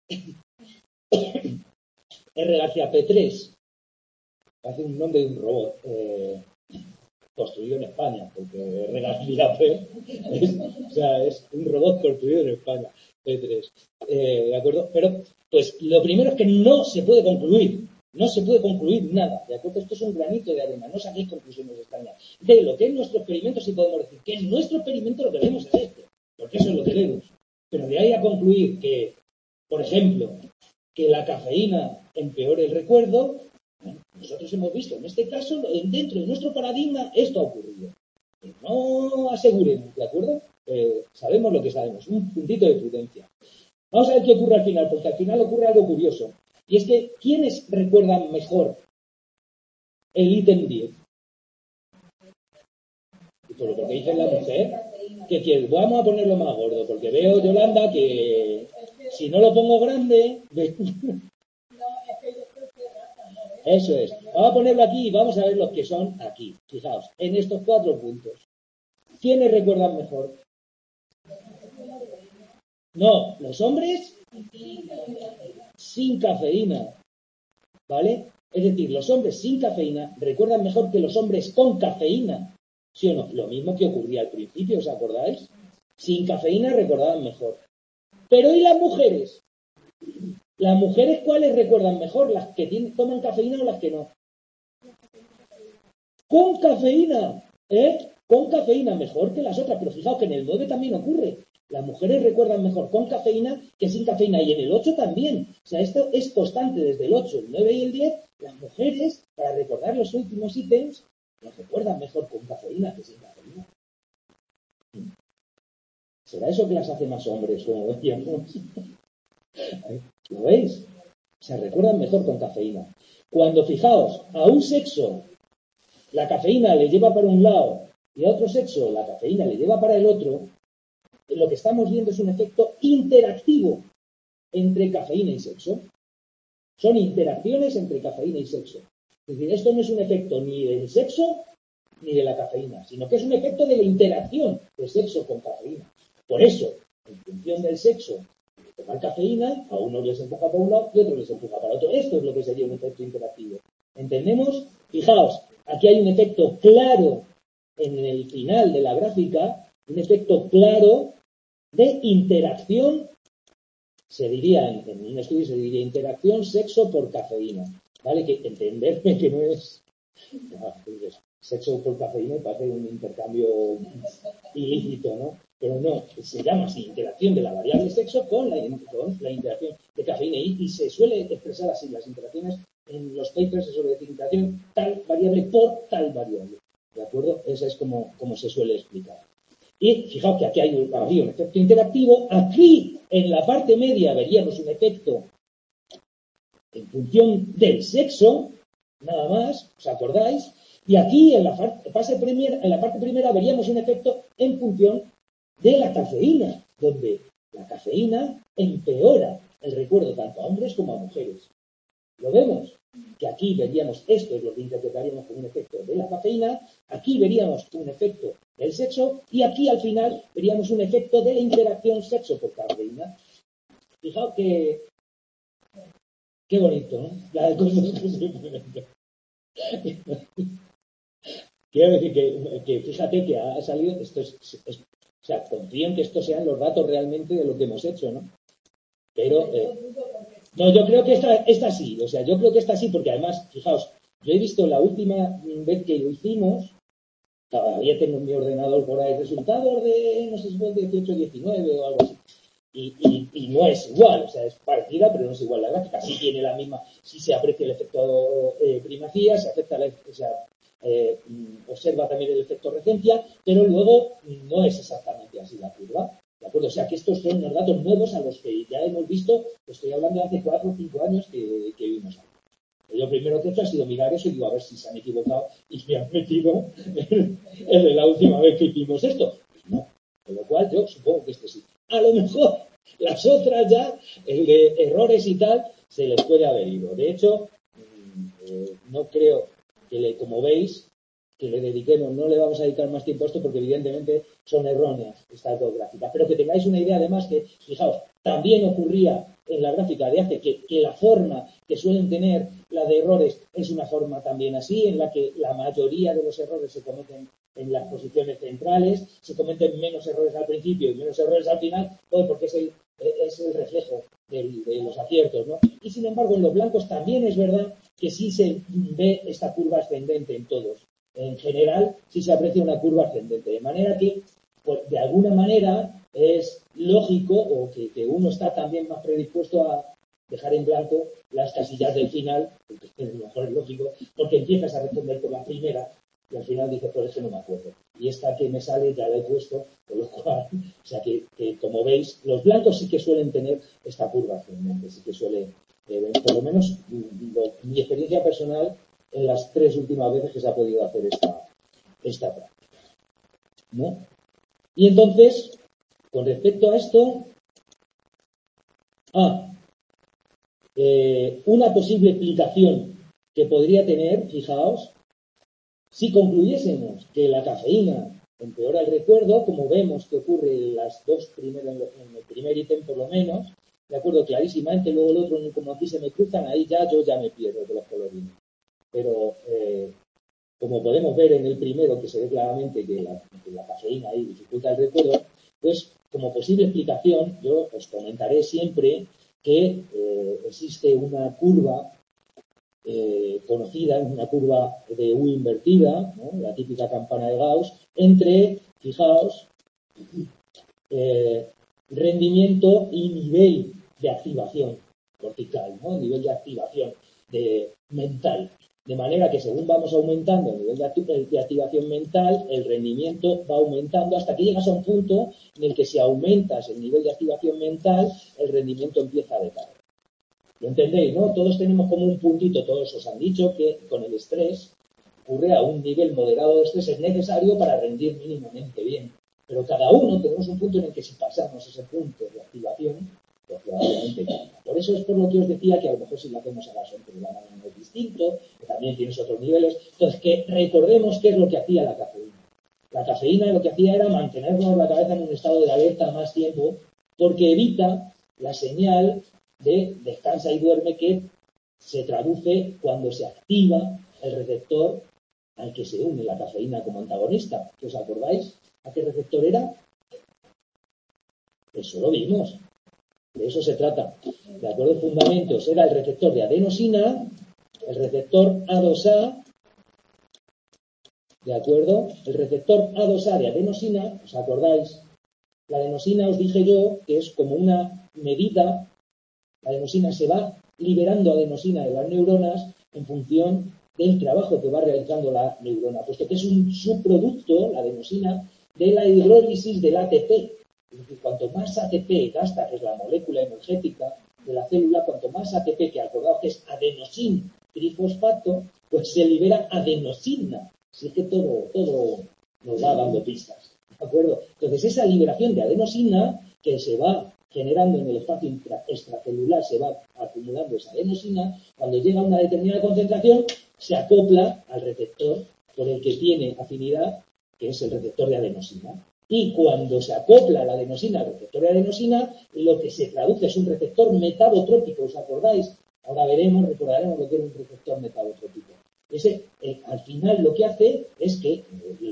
Speaker 1: R. García P3. Hace un nombre de un robot construido en España, porque R. García P. es un robot construido en España. P3. ¿De acuerdo? Pero, pues, lo primero es que no se puede concluir. No se puede concluir nada, ¿de acuerdo? Esto es un granito de arena, no saquéis conclusiones extrañas. De lo que es nuestro experimento sí podemos decir que en nuestro experimento lo que vemos es esto, porque eso es lo que vemos. Pero de ahí a concluir que, por ejemplo, que la cafeína empeore el recuerdo, bueno, nosotros hemos visto, en este caso, dentro de nuestro paradigma, esto ha ocurrido. No aseguremos, ¿de acuerdo? Sabemos lo que sabemos, un puntito de prudencia. Vamos a ver qué ocurre al final, porque al final ocurre algo curioso. Y es que, ¿quiénes recuerdan mejor el ítem 10? Y por lo que dice la mujer, ¿qué quieres? Vamos a ponerlo más gordo, porque veo, Yolanda, que si no lo pongo grande... Eso es. Vamos a ponerlo aquí y vamos a ver los que son aquí. Fijaos, en estos 4 puntos. ¿Quiénes recuerdan mejor? No, los hombres sin cafeína, ¿vale? Es decir, los hombres sin cafeína recuerdan mejor que los hombres con cafeína, ¿sí o no? Lo mismo que ocurría al principio, ¿os acordáis? Sin cafeína recordaban mejor. Pero ¿y las mujeres? ¿Las mujeres cuáles recuerdan mejor? ¿Las que toman cafeína o las que no? Con cafeína, con cafeína mejor que las otras, pero fijaos que en el 9 también ocurre. Las mujeres recuerdan mejor con cafeína que sin cafeína, y en el 8 también. O sea, esto es constante desde el 8, el 9 y el 10. Las mujeres, para recordar los últimos ítems, las recuerdan mejor con cafeína que sin cafeína. ¿Será eso que las hace más hombres, como decíamos? ¿Lo veis? Se recuerdan mejor con cafeína. Cuando, fijaos, a un sexo la cafeína le lleva para un lado y a otro sexo la cafeína le lleva para el otro, lo que estamos viendo es un efecto interactivo entre cafeína y sexo. Son interacciones entre cafeína y sexo. Es decir, esto no es un efecto ni del sexo ni de la cafeína, sino que es un efecto de la interacción de sexo con cafeína. Por eso, en función del sexo, de tomar cafeína, a uno les empuja para un lado y a otro les empuja para otro. Esto es lo que sería un efecto interactivo. ¿Entendemos? Fijaos, aquí hay un efecto claro en el final de la gráfica, un efecto claro de interacción, se diría, en un estudio se diría interacción sexo por cafeína, ¿vale? Que entenderme que no es sexo por cafeína para hacer un intercambio ilícito, ¿no? Pero no, se llama así, interacción de la variable sexo con la interacción de cafeína y se suele expresar así las interacciones en los papers, se suele decir interacción tal variable por tal variable, ¿de acuerdo? Esa es como se suele explicar. Y fijaos que aquí habría un efecto interactivo, aquí en la parte media veríamos un efecto en función del sexo, nada más, ¿os acordáis? Y aquí en la parte primera veríamos un efecto en función de la cafeína, donde la cafeína empeora el recuerdo tanto a hombres como a mujeres. ¿Lo vemos? Que aquí veríamos, esto es lo que interpretaríamos como un efecto de la cafeína, aquí veríamos un efecto del sexo y aquí al final veríamos un efecto de la interacción sexo por cafeína. Fijaos que qué bonito, ¿no? La cosa que se puede. Quiero decir que fíjate que ha salido, esto o sea, confío en que estos sean los datos realmente de lo que hemos hecho, ¿no? Pero, no, yo creo que esta sí, o sea, yo creo que esta sí, porque además, fijaos, yo he visto la última vez que lo hicimos, todavía tengo en mi ordenador por ahí resultados de, no sé si fue 18, 19 o algo así. Y no es igual, o sea, es parecida, pero no es igual la gráfica. Sí tiene la misma, sí se aprecia el efecto primacía, se acepta observa también el efecto regencia, pero luego no es exactamente así la curva. ¿De acuerdo? O sea, que estos son unos datos nuevos a los que ya hemos visto, estoy hablando de hace 4 o 5 años que vimos aquí. Lo primero que he hecho ha sido mirar eso y digo, a ver si se han equivocado y me han metido en la última vez que hicimos esto. Pues no. Con lo cual, yo supongo que este sí. A lo mejor las otras ya, el de errores y tal, se les puede haber ido. De hecho, no creo que, como veis, que le dediquemos, no le vamos a dedicar más tiempo a esto porque evidentemente son erróneas estas dos gráficas. Pero que tengáis una idea además que, fijaos, también ocurría en la gráfica de hace que la forma que suelen tener la de errores es una forma también así, en la que la mayoría de los errores se cometen en las posiciones centrales, se cometen menos errores al principio y menos errores al final, porque es el reflejo de los aciertos, ¿no? Y sin embargo, en los blancos también es verdad que sí se ve esta curva ascendente en todos. En general, sí se aprecia una curva ascendente. De manera que, pues, de alguna manera, es lógico, o que uno está también más predispuesto a dejar en blanco las casillas del final, porque a lo mejor es lógico, porque empiezas a responder por la primera y al final dices, por eso no me acuerdo. Y esta que me sale ya la he puesto, con lo cual, o sea que como veis, los blancos sí que suelen tener esta curva ascendente, sí que suele, por lo menos mi experiencia personal en las 3 últimas veces que se ha podido hacer esta práctica, ¿no? Y entonces, con respecto a esto, una posible explicación que podría tener, fijaos, si concluyésemos que la cafeína empeora el recuerdo, como vemos que ocurre en las dos primeras, en el primer ítem por lo menos, de acuerdo, clarísimamente, luego el otro, como aquí se me cruzan, ahí yo ya me pierdo de los colorines. Pero como podemos ver en el primero, que se ve claramente que la cafeína ahí dificulta el recuerdo, pues como posible explicación, yo os comentaré siempre que existe una curva conocida, una curva de U invertida, ¿no? La típica campana de Gauss, entre, fijaos, rendimiento y nivel de activación cortical, ¿no? Nivel de activación mental. De manera que según vamos aumentando el nivel de activación mental, el rendimiento va aumentando hasta que llegas a un punto en el que si aumentas el nivel de activación mental, el rendimiento empieza a decaer. ¿Lo entendéis, no? Todos tenemos como un puntito, todos os han dicho que con el estrés ocurre a un nivel moderado de estrés, es necesario para rendir mínimamente bien. Pero cada uno tenemos un punto en el que si pasamos ese punto de activación, pues probablemente cambia. Por eso es por lo que os decía que a lo mejor si lo hacemos a las 11 de la mañana es distinto, que también tienes otros niveles. Entonces, que recordemos qué es lo que hacía la cafeína. La cafeína lo que hacía era mantenernos la cabeza en un estado de alerta más tiempo, porque evita la señal de descansa y duerme que se traduce cuando se activa el receptor al que se une la cafeína como antagonista. ¿Os acordáis? ¿A qué receptor era? Eso lo vimos. De eso se trata. De acuerdo, fundamentos. Era el receptor de adenosina, el receptor A2A, ¿de acuerdo? El receptor A2A de adenosina, ¿os acordáis? La adenosina os dije yo que es como una medida, la adenosina se va liberando adenosina de las neuronas en función del trabajo que va realizando la neurona, puesto que es un subproducto, la adenosina, de la hidrólisis del ATP. Es decir, cuanto más ATP gasta, que es la molécula energética de la célula, cuanto más ATP, que acordaos que es adenosin trifosfato, pues se libera adenosina. Así es que todo nos va dando pistas. ¿De acuerdo? Entonces, esa liberación de adenosina que se va generando en el espacio extracelular, se va acumulando esa adenosina, cuando llega a una determinada concentración, se acopla al receptor por el que tiene afinidad, que es el receptor de adenosina. Y cuando se acopla la adenosina al receptor de adenosina, lo que se traduce es un receptor metabotrópico, ¿os acordáis? Ahora recordaremos lo que era un receptor metabotrópico. Ese, al final, lo que hace es que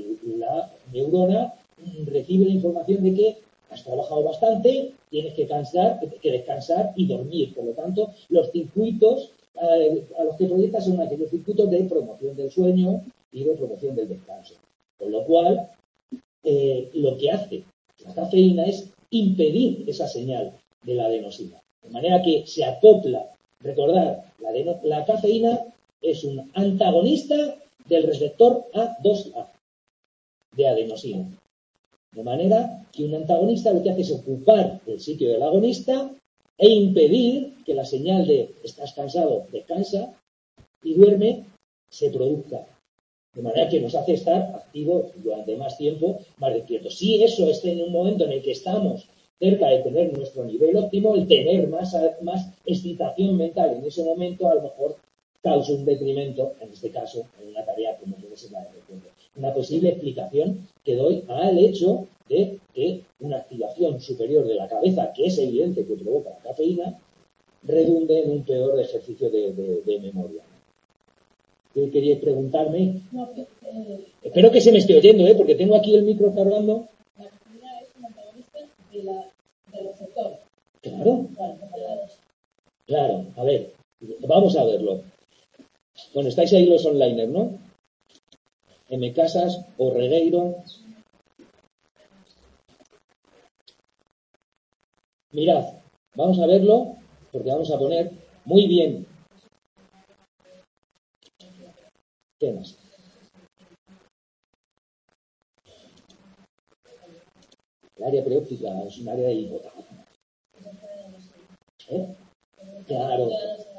Speaker 1: la neurona recibe la información de que has trabajado bastante, tienes que descansar y dormir. Por lo tanto, los circuitos a los que proyectas son aquellos circuitos de promoción del sueño y de promoción del descanso. Con lo cual, lo que hace la cafeína es impedir esa señal de la adenosina. De manera que se acopla. Recordad, la cafeína es un antagonista del receptor A2A de adenosina. De manera que un antagonista lo que hace es ocupar el sitio del agonista e impedir que la señal de estás cansado, descansa y duerme se produzca. De manera que nos hace estar activos durante más tiempo, más despiertos. Si eso está en un momento en el que estamos cerca de tener nuestro nivel óptimo, el tener más excitación mental en ese momento a lo mejor causa un detrimento, en este caso, en una tarea como puede ser la de recuerdo. Una posible explicación que doy al hecho de que una activación superior de la cabeza, que es evidente que provoca la cafeína, redunde en un peor ejercicio de memoria. ¿Qué queríais preguntarme?
Speaker 3: No,
Speaker 1: Espero que se me esté oyendo, porque tengo aquí el micro cargando.
Speaker 3: la cafeína es un antagonista del receptor.
Speaker 1: Claro. Claro, a ver, vamos a verlo. Bueno, estáis ahí los onliners, ¿no? M. Casas o Regueiro. Mirad, vamos a verlo, porque vamos a poner muy bien. ¿Qué más? El área preóptica es un área de hipotálamo. Claro.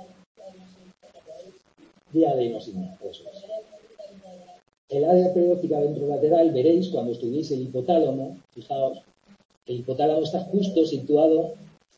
Speaker 1: De adenosina, eso es. El área preóptica ventrolateral, veréis cuando estudiéis el hipotálamo, fijaos, el hipotálamo está justo situado,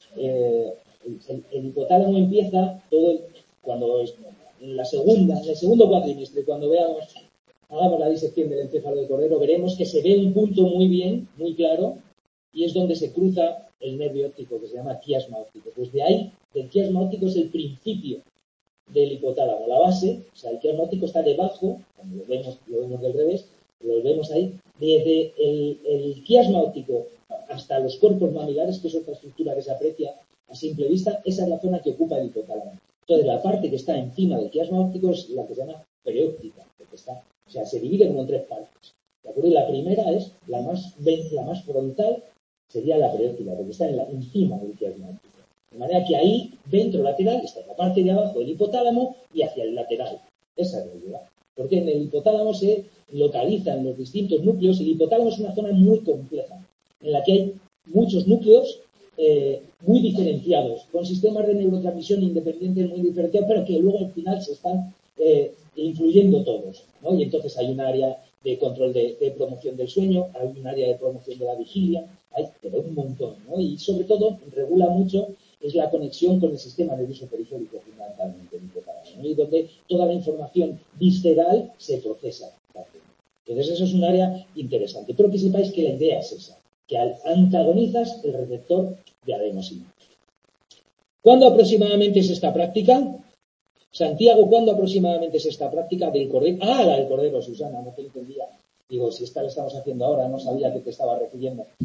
Speaker 1: el hipotálamo empieza cuando en el segundo cuatrimestre, cuando hagamos la disección del encéfalo de cordero, veremos que se ve un punto muy bien, muy claro, y es donde se cruza el nervio óptico, que se llama quiasma óptico. Pues de ahí, del quiasma óptico es el principio del hipotálamo. La base, o sea, el quiasma óptico está debajo, cuando lo vemos del revés, lo vemos ahí, desde el quiasma óptico hasta los cuerpos mamilares, que es otra estructura que se aprecia a simple vista, esa es la zona que ocupa el hipotálamo. Entonces, la parte que está encima del quiasma óptico es la que se llama preóptica, o sea, se divide como en tres partes. ¿De acuerdo? Y la primera es la más frontal, sería la preóptica, porque está encima del quiasma óptico. De manera que ahí, ventrolateral, está en la parte de abajo del hipotálamo y hacia el lateral. Esa es la idea. Porque en el hipotálamo se localizan los distintos núcleos. El hipotálamo es una zona muy compleja, en la que hay muchos núcleos muy diferenciados, con sistemas de neurotransmisión independientes muy diferenciados, pero que luego al final se están influyendo todos, ¿no? Y entonces hay un área de control de promoción del sueño, hay un área de promoción de la vigilia, pero un montón, ¿no? Y sobre todo regula mucho es la conexión con el sistema nervioso periférico, fundamentalmente, el hipotálamo, ¿no? Y donde toda la información visceral se procesa. Entonces eso es un área interesante, pero que sepáis que la idea es esa, que antagonizas el receptor de adenosina. ¿Cuándo aproximadamente es esta práctica? Santiago, ¿cuándo aproximadamente es esta práctica del cordero? Ah, la del cordero, Susana, no te entendía. Digo, si esta la estamos haciendo ahora, no sabía que te estaba refiriendo.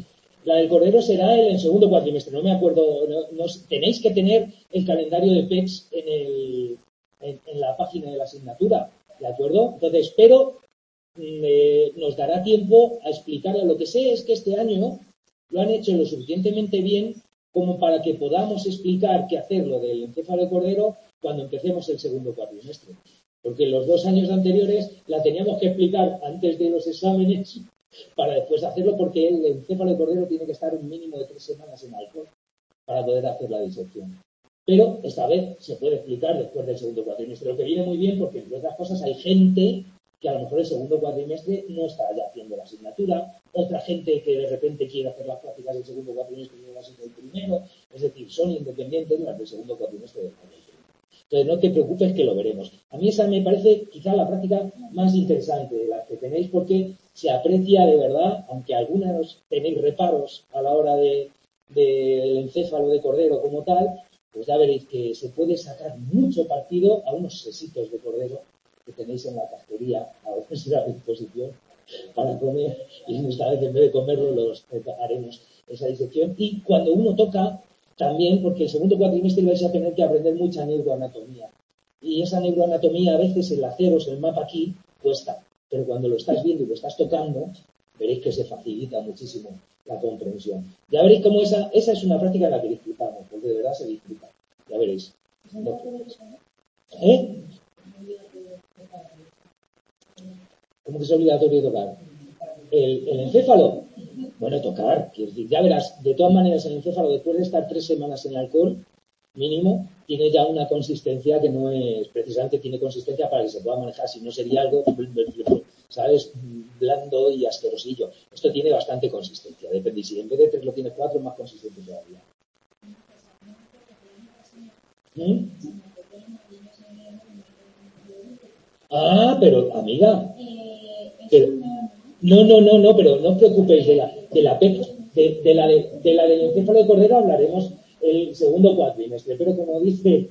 Speaker 1: La del Cordero será en el segundo cuatrimestre, no me acuerdo. Tenéis que tener el calendario de PECs en la página de la asignatura, ¿de acuerdo? Entonces, pero nos dará tiempo a explicarlo. Lo que sé es que este año lo han hecho lo suficientemente bien como para que podamos explicar qué hacer lo del encéfalo de Cordero cuando empecemos el segundo cuatrimestre. Porque los 2 años anteriores la teníamos que explicar antes de los exámenes para después hacerlo, porque el encéfalo de Cordero tiene que estar un mínimo de 3 semanas en alcohol para poder hacer la disección. Pero esta vez se puede explicar después del segundo cuatrimestre, lo que viene muy bien porque, entre otras cosas, hay gente que a lo mejor el segundo cuatrimestre no está ya haciendo la asignatura, otra gente que de repente quiere hacer las prácticas del segundo cuatrimestre y no las hace del primero, es decir, son independientes las del segundo cuatrimestre del primero. Entonces no te preocupes que lo veremos. A mí esa me parece quizá la práctica más interesante de las que tenéis porque se aprecia de verdad, aunque algunos tenéis reparos a la hora del encéfalo de Cordero como tal, pues ya veréis que se puede sacar mucho partido a unos sesitos de Cordero que tenéis en la cafetería a vuestra disposición para comer, y esta vez en vez de comerlo los haremos esa disección. Y cuando uno toca, también, porque el segundo cuatrimestre vais a tener que aprender mucha neuroanatomía. Y esa neuroanatomía a veces el haceros el mapa aquí cuesta, pero cuando lo estás viendo y lo estás tocando, veréis que se facilita muchísimo la comprensión. Ya veréis cómo esa es una práctica en la que disfrutamos, porque de verdad se disfruta. Ya veréis. ¿Eh? ¿Cómo que es obligatorio tocar? El encéfalo. Bueno, tocar, quiero decir, ya verás, de todas maneras el encéfalo, después de estar 3 semanas en alcohol, mínimo, tiene ya una consistencia que no es, precisamente tiene consistencia para que se pueda manejar, si no sería algo, ¿sabes?, blando y asquerosillo. Esto tiene bastante consistencia, depende, si en vez de 3 lo tiene 4, es más consistente todavía. Ah, pero, amiga, pero, no, pero no os preocupéis de la del encéfalo de Cordero hablaremos el segundo cuatrimestre, pero como dice,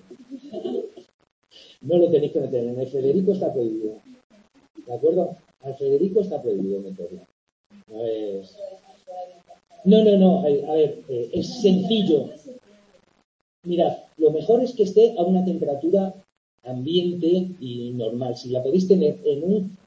Speaker 1: no lo tenéis que meter en el Federico, está prohibido, ¿de acuerdo? Al Federico está prohibido meterlo. No, a ver, es sencillo. Mirad, lo mejor es que esté a una temperatura ambiente y normal. Si la podéis tener en un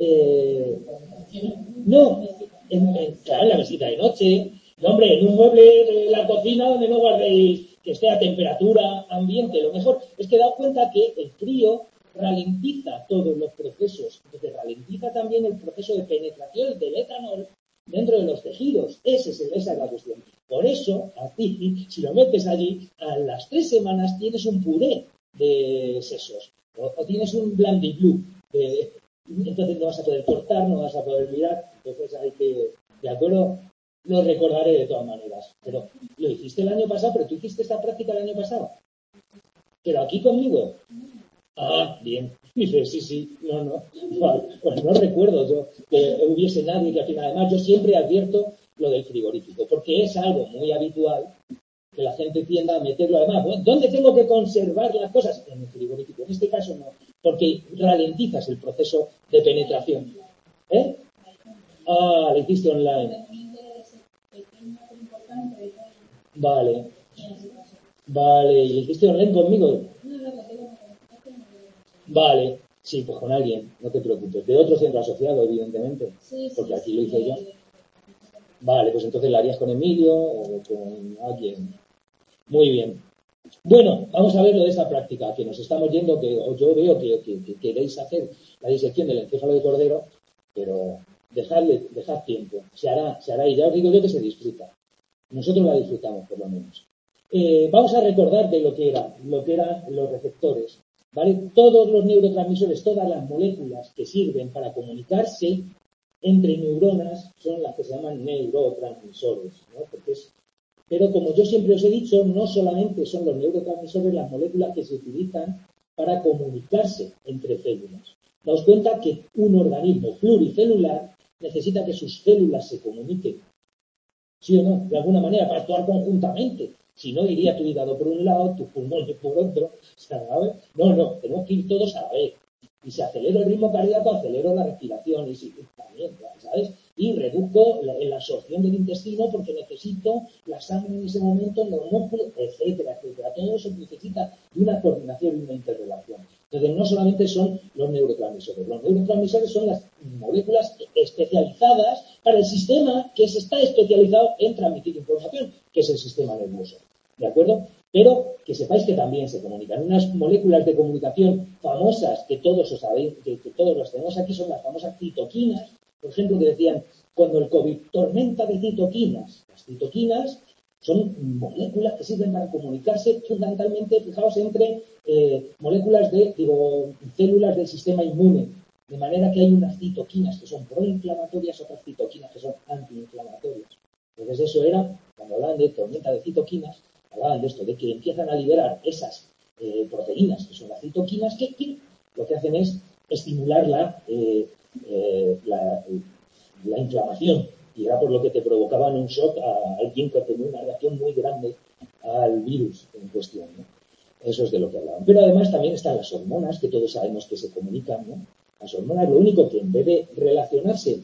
Speaker 1: no, claro, en la mesita de noche. No, hombre, en un mueble de la cocina donde no guardéis, que esté a temperatura ambiente. Lo mejor es que daos cuenta que el frío ralentiza todos los procesos. Entonces, ralentiza también el proceso de penetración del etanol dentro de los tejidos. Esa es la cuestión. Por eso, a ti, si lo metes allí, a las 3 semanas tienes un puré de sesos. O tienes un blandiblue entonces no vas a poder cortar, no vas a poder mirar, entonces hay que, ¿de acuerdo? Lo recordaré de todas maneras, pero lo hiciste el año pasado, pero tú hiciste esta práctica el año pasado, pero aquí conmigo. Ah, bien, dice, sí, no, pues no recuerdo yo que hubiese nadie que al final, además yo siempre advierto lo del frigorífico, porque es algo muy habitual que la gente tienda a meterlo. Además, ¿dónde tengo que conservar las cosas? En el frigorífico. En este caso no, porque ralentizas el proceso de penetración. ¿Eh? Ah, lo hiciste online. Vale, y lo hiciste online conmigo. Vale, sí, pues con alguien, no te preocupes. De otro centro asociado, evidentemente, porque aquí lo hice yo. Vale, pues entonces lo harías con Emilio o con alguien. Muy bien. Bueno, vamos a ver lo de esa práctica, que nos estamos yendo, que yo veo que queréis hacer la disección del encéfalo de Cordero, pero dejad tiempo. Se hará, y ya os digo yo que se disfruta. Nosotros la disfrutamos, por lo menos. Vamos a recordar de lo que eran los receptores, ¿vale? Todos los neurotransmisores, todas las moléculas que sirven para comunicarse entre neuronas son las que se llaman neurotransmisores, ¿no? Pero como yo siempre os he dicho, no solamente son los neurotransmisores las moléculas que se utilizan para comunicarse entre células. Daos cuenta que un organismo pluricelular necesita que sus células se comuniquen, ¿sí o no? De alguna manera, para actuar conjuntamente. Si no, iría tu hígado por un lado, tus pulmones por otro. ¿Sabes? No, tenemos que ir todos a la vez. Y si acelero el ritmo cardíaco, acelero la respiración y sí, también, ¿sabes? Y reduzco la absorción del intestino porque necesito la sangre en ese momento en los músculos, etcétera, etcétera. Todo eso necesita de una coordinación y una interrelación. Entonces, no solamente son los neurotransmisores son las moléculas especializadas para el sistema que se está especializado en transmitir información, que es el sistema nervioso. ¿De acuerdo? Pero que sepáis que también se comunican. Unas moléculas de comunicación famosas que todos os sabéis, que todos las tenemos aquí, son las famosas citoquinas. Por ejemplo, que decían, cuando el COVID, tormenta de citoquinas. Las citoquinas son moléculas que sirven para comunicarse fundamentalmente, fijaos, entre células del sistema inmune. De manera que hay unas citoquinas que son proinflamatorias, otras citoquinas que son antiinflamatorias. Entonces eso era, cuando hablaban de tormenta de citoquinas, hablaban de esto, de que empiezan a liberar esas proteínas, que son las citoquinas, que lo que hacen es estimular la inflamación. Y era por lo que te provocaban un shock a alguien que tenía una reacción muy grande al virus en cuestión, ¿no? Eso es de lo que hablaban. Pero además también están las hormonas, que todos sabemos que se comunican, ¿no? Las hormonas, lo único que en vez de relacionarse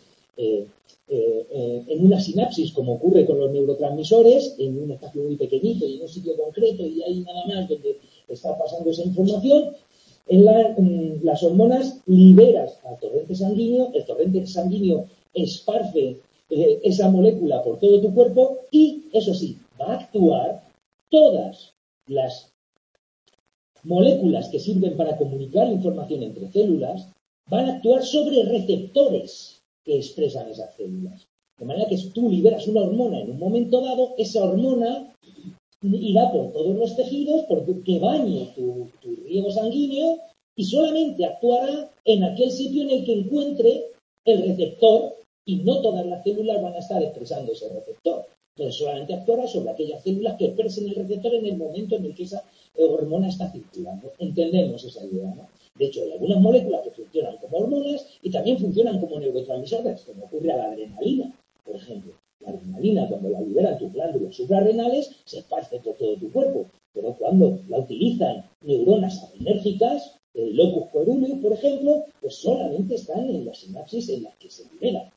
Speaker 1: en una sinapsis, como ocurre con los neurotransmisores, en un espacio muy pequeñito y en un sitio concreto y hay nada más donde está pasando esa información, las hormonas liberan al torrente sanguíneo, el torrente sanguíneo esparce esa molécula por todo tu cuerpo y, eso sí, va a actuar todas las moléculas que sirven para comunicar información entre células, van a actuar sobre receptores que expresan esas células. De manera que si tú liberas una hormona en un momento dado, esa hormona irá por todos los tejidos, que bañe tu riego sanguíneo y solamente actuará en aquel sitio en el que encuentre el receptor y no todas las células van a estar expresando ese receptor. Entonces solamente actuará sobre aquellas células que expresen el receptor en el momento en el que esa hormona está circulando. Entendemos esa idea, ¿no? De hecho, hay algunas moléculas que funcionan como hormonas y también funcionan como neurotransmisores, como ocurre a la adrenalina, por ejemplo. La adrenalina, cuando la liberan tus glándulas suprarrenales, se esparce por todo tu cuerpo. Pero cuando la utilizan neuronas adrenérgicas, el locus coeruleus, por ejemplo, pues solamente están en las sinapsis en las que se libera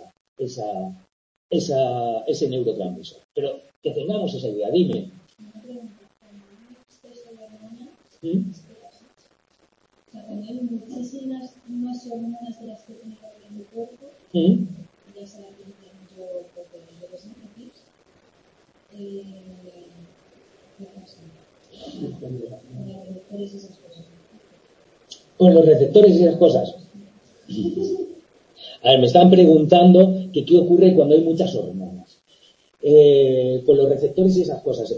Speaker 1: ese neurotransmisor. Pero que tengamos esa idea. Dime.
Speaker 3: O sea, tener muchísimas más hormonas de las que tiene en el cuerpo, ya se la tiene mucho porque lo que son aquí, ¿qué pasa? Con los receptores y esas cosas.
Speaker 1: Con los receptores y esas cosas. A ver, me están preguntando que qué ocurre cuando hay muchas hormonas. Con los receptores y esas cosas.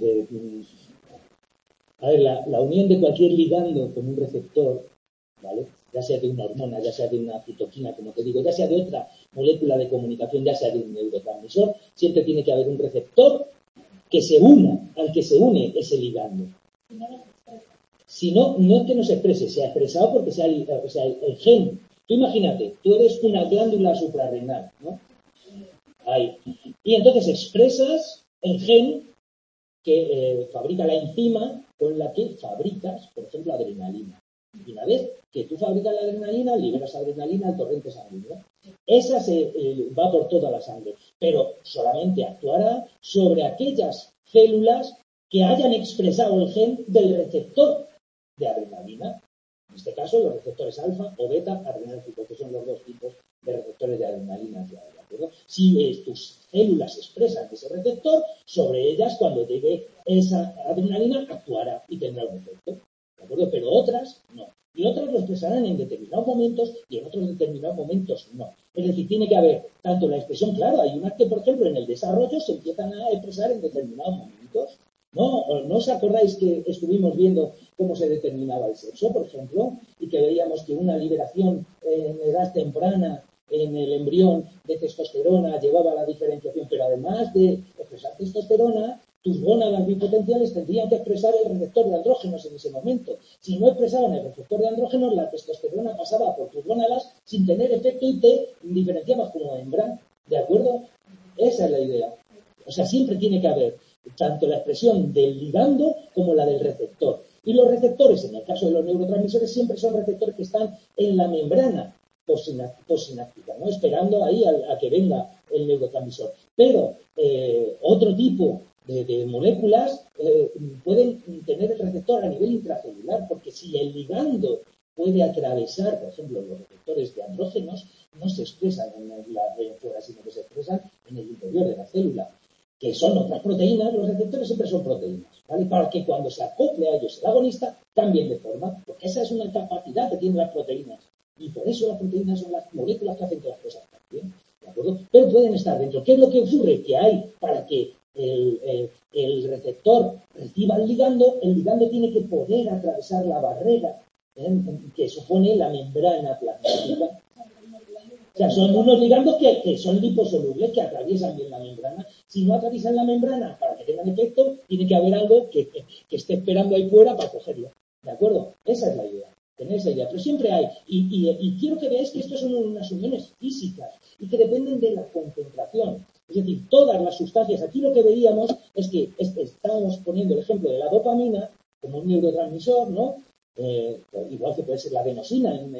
Speaker 1: A ver, la unión de cualquier ligando con un receptor, ¿vale? Ya sea de una hormona, ya sea de una citoquina, como te digo, ya sea de otra molécula de comunicación, ya sea de un neurotransmisor, siempre tiene que haber un receptor que se una al que se une ese ligando. Si no, no es que no se exprese, se ha expresado porque el gen. Tú imagínate, tú eres una glándula suprarrenal, ¿no? Ahí. Y entonces expresas el gen que fabrica la enzima con la que fabricas, por ejemplo, adrenalina. Y una vez que tú fabricas la adrenalina, liberas adrenalina al torrente sanguíneo. Esa va por toda la sangre, pero solamente actuará sobre aquellas células que hayan expresado el gen del receptor de adrenalina. En este caso, los receptores alfa o beta adrenérgicos, que son los dos tipos de receptores de adrenalina. ¿De acuerdo? Si tus células expresan ese receptor, sobre ellas, cuando llegue esa adrenalina, actuará y tendrá un efecto. ¿De acuerdo? Pero otras no. Y otras lo expresarán en determinados momentos y en otros determinados momentos no. Es decir, tiene que haber tanto la expresión, claro, hay unas que, por ejemplo, en el desarrollo se empiezan a expresar en determinados momentos. ¿No os acordáis que estuvimos viendo cómo se determinaba el sexo, por ejemplo? Y que veíamos que una liberación en edad temprana en el embrión de testosterona llevaba a la diferenciación, pero además de expresar testosterona, tus gónadas bipotenciales tendrían que expresar el receptor de andrógenos en ese momento. Si no expresaban el receptor de andrógenos, la testosterona pasaba por tus gónadas sin tener efecto y te diferenciabas como hembra. ¿De acuerdo? Esa es la idea. O sea, siempre tiene que haber tanto la expresión del ligando como la del receptor. Y los receptores, en el caso de los neurotransmisores, siempre son receptores que están en la membrana postsináptica, ¿no? Esperando ahí a que venga el neurotransmisor. Pero otro tipo de moléculas pueden tener el receptor a nivel intracelular, porque si el ligando puede atravesar, por ejemplo, los receptores de andrógenos, no se expresan en la red fuera, sino que se expresan en el interior de la célula, que son otras proteínas. Los receptores siempre son proteínas, ¿vale? Para que cuando se acople a ellos el agonista, cambien de forma, porque esa es una capacidad que tienen las proteínas. Y por eso las proteínas son las moléculas que hacen que las cosas cambien, ¿de acuerdo? Pero pueden estar dentro. ¿Qué es lo que ocurre? Que hay, para que el receptor reciba el ligando tiene que poder atravesar la barrera que supone la membrana plasmática. O sea, son unos ligandos que son liposolubles, que atraviesan bien la membrana. Si no atraviesan la membrana para que tengan efecto, tiene que haber algo que esté esperando ahí fuera para cogerlo. ¿De acuerdo? Esa es la idea. Tener esa idea. Pero siempre hay. Y quiero que veáis que estos son unas uniones físicas y que dependen de la concentración. Es decir, todas las sustancias. Aquí lo que veíamos es que estábamos poniendo el ejemplo de la dopamina como un neurotransmisor, ¿no? Igual que puede ser la adenosina en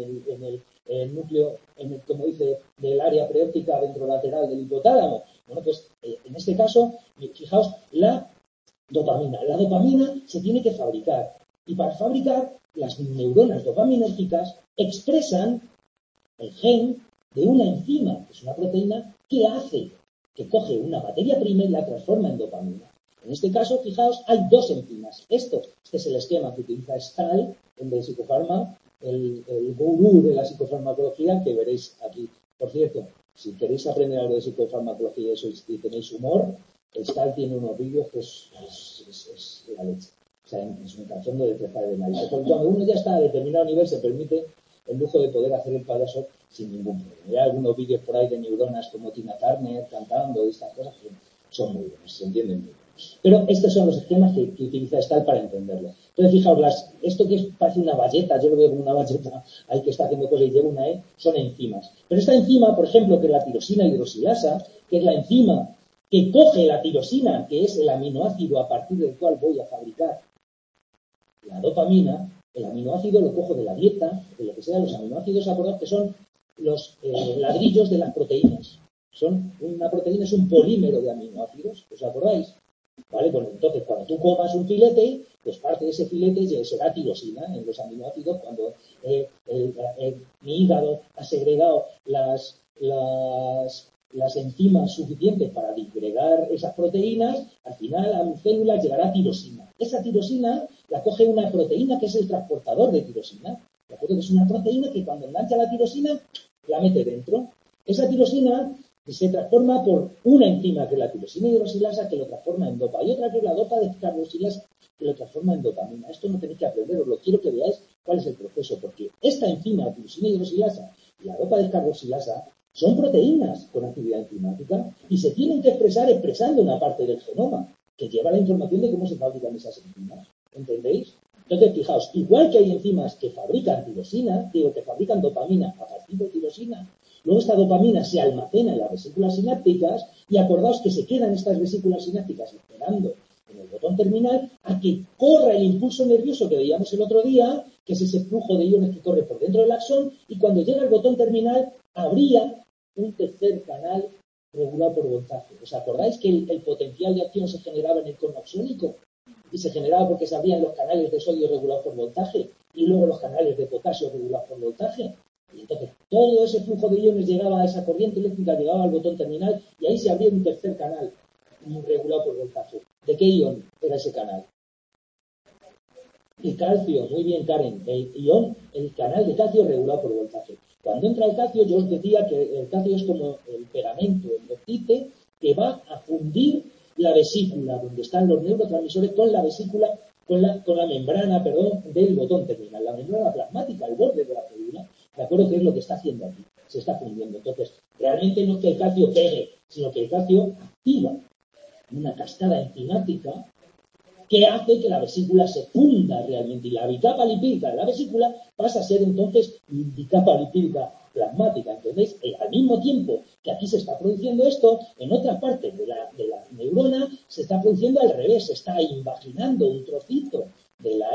Speaker 1: el núcleo, como dice, del área preóptica ventrolateral del hipotálamo. Bueno, pues en este caso, fijaos, la dopamina se tiene que fabricar. Y para fabricar, las neuronas dopaminérgicas expresan el gen de una enzima, que es una proteína, que hace que coge una materia prima y la transforma en dopamina. En este caso, fijaos, hay dos enzimas. Este es el esquema que utiliza Stahl, el de Psicofarma, el gurú de la psicofarmacología, que veréis aquí. Por cierto, si queréis aprender algo de psicofarmacología y tenéis humor, Stahl tiene unos vídeos que es la leche. O sea, es un cachondo de trejar de nariz. Cuando uno ya está a determinado nivel, se permite el lujo de poder hacer el payaso sin ningún problema. Hay algunos vídeos por ahí de neuronas como Tina Turner cantando y estas cosas que son muy buenos, se entienden muy bien. Pero estos son los esquemas que utiliza Stahl para entenderlo. Entonces, fijaos, esto que parece una bayeta, yo lo veo como una bayeta ahí que está haciendo cosas y lleva una E, son enzimas. Pero esta enzima, por ejemplo, que es la tirosina hidroxilasa, que es la enzima que coge la tirosina, que es el aminoácido a partir del cual voy a fabricar la dopamina, el aminoácido lo cojo de la dieta, de lo que sea, los aminoácidos, acordaos que son los ladrillos de las proteínas. Una proteína es un polímero de aminoácidos, ¿os acordáis? ¿Vale? Bueno, entonces, cuando tú comas un filete, pues parte de ese filete será tirosina en los aminoácidos. Cuando mi hígado ha segregado las enzimas suficientes para disgregar esas proteínas, al final a mis células llegará tirosina. Esa tirosina la coge una proteína que es el transportador de tirosina. ¿De acuerdo? Que es una proteína que cuando engancha la tirosina, la mete dentro. Esa tirosina se transforma por una enzima que es la tirosina hidroxilasa que lo transforma en dopa y otra que es la dopa descarboxilasa que lo transforma en dopamina. Esto no tenéis que aprender, os lo quiero que veáis cuál es el proceso, porque esta enzima, la tirosina hidroxilasa y la dopa descarboxilasa son proteínas con actividad enzimática y se tienen que expresar expresando una parte del genoma que lleva la información de cómo se fabrican esas enzimas. ¿Entendéis? Entonces, fijaos, igual que hay enzimas que fabrican tirosina, que fabrican dopamina a partir de tirosina, luego esta dopamina se almacena en las vesículas sinápticas y acordaos que se quedan estas vesículas sinápticas esperando en el botón terminal a que corra el impulso nervioso que veíamos el otro día, que es ese flujo de iones que corre por dentro del axón, y cuando llega el botón terminal habría un tercer canal regulado por voltaje. ¿Os acordáis que el potencial de acción se generaba en el cono axónico? Y se generaba porque se abrían los canales de sodio regulados por voltaje y luego los canales de potasio regulados por voltaje. Y entonces todo ese flujo de iones llegaba a esa corriente eléctrica, llegaba al botón terminal y ahí se abría un tercer canal regulado por voltaje. ¿De qué ion era ese canal? El calcio, muy bien, Karen. El canal de calcio regulado por voltaje. Cuando entra el calcio, yo os decía que el calcio es como el pegamento, el loctite, que va a fundir la vesícula, donde están los neurotransmisores, con la vesícula, con la membrana, del botón terminal, la membrana plasmática, el borde de la célula. ¿De acuerdo? ¿Qué es lo que está haciendo aquí? Se está fundiendo. Entonces, realmente no es que el calcio pegue, sino que el calcio activa una cascada enzimática que hace que la vesícula se funda realmente. Y la bicapa lipídica de la vesícula pasa a ser entonces bicapa lipídica plasmática. ¿Entendéis? Al mismo tiempo que aquí se está produciendo esto, en otra parte de la neurona se está produciendo al revés. Se está invaginando un trocito de la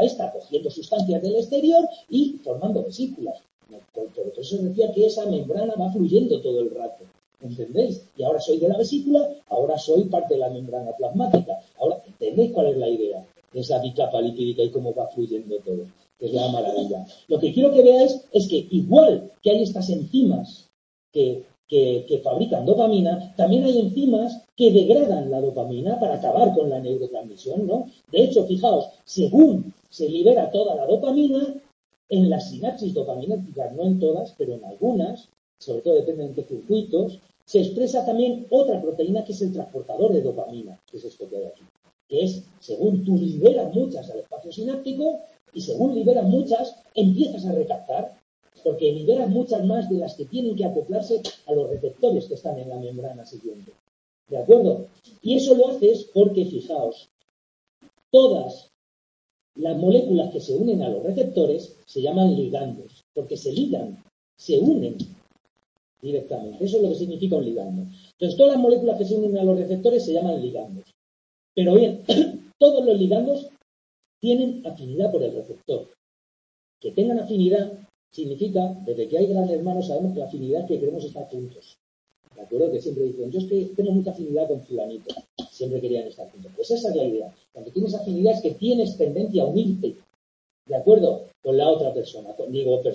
Speaker 1: esta cogiendo sustancias del exterior y formando vesículas. Por eso decía que esa membrana va fluyendo todo el rato. ¿Entendéis? Y ahora soy de la vesícula, ahora soy parte de la membrana plasmática. Ahora, ¿entendéis cuál es la idea de esa bicapa lipídica y cómo va fluyendo todo? Que es la maravilla. Lo que quiero que veáis es que igual que hay estas enzimas que fabrican dopamina, también hay enzimas que degradan la dopamina para acabar con la neurotransmisión, ¿no? De hecho, fijaos, según se libera toda la dopamina, en las sinapsis dopaminérgicas, no en todas, pero en algunas, sobre todo depende de qué circuitos, se expresa también otra proteína que es el transportador de dopamina, que es esto que hay aquí, que es, según tú liberas muchas al espacio sináptico y según liberas muchas, empiezas a recaptar, porque liberas muchas más de las que tienen que acoplarse a los receptores que están en la membrana siguiente. ¿De acuerdo? Y eso lo haces porque, fijaos, todas las moléculas que se unen a los receptores se llaman ligandos, porque se ligan, se unen directamente. Eso es lo que significa un ligando. Entonces, todas las moléculas que se unen a los receptores se llaman ligandos. Pero bien, todos los ligandos tienen afinidad por el receptor. Que tengan afinidad significa, desde que hay gran hermano, sabemos que la afinidad es que queremos estar juntos. ¿De acuerdo? Que siempre dicen, yo es que tengo mucha afinidad con fulanito. Siempre querían estar juntos. Pues esa es la idea. Cuando tienes afinidad es que tienes tendencia a unirte. ¿De acuerdo? Con la otra persona, con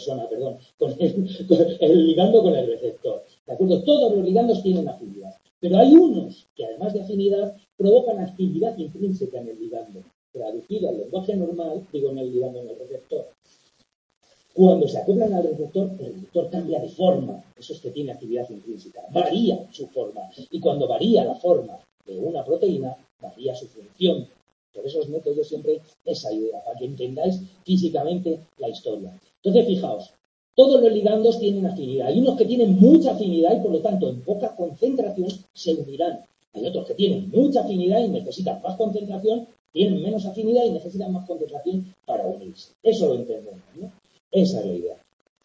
Speaker 1: el ligando con el receptor. ¿De acuerdo? Todos los ligandos tienen afinidad. Pero hay unos que, además de afinidad, provocan actividad intrínseca en el ligando. Traducido al lenguaje normal, en el ligando, en el receptor. Cuando se acoplan al receptor, el receptor cambia de forma. Eso es que tiene actividad intrínseca. Varía su forma. Y cuando varía la forma de una proteína, varía su función. Por eso os meto yo siempre esa idea, para que entendáis físicamente la historia. Entonces, fijaos, todos los ligandos tienen afinidad. Hay unos que tienen mucha afinidad y, por lo tanto, en poca concentración se unirán. Hay otros que tienen mucha afinidad y necesitan más concentración, tienen menos afinidad y necesitan más concentración para unirse. Eso lo entendemos, ¿no? Esa es la idea.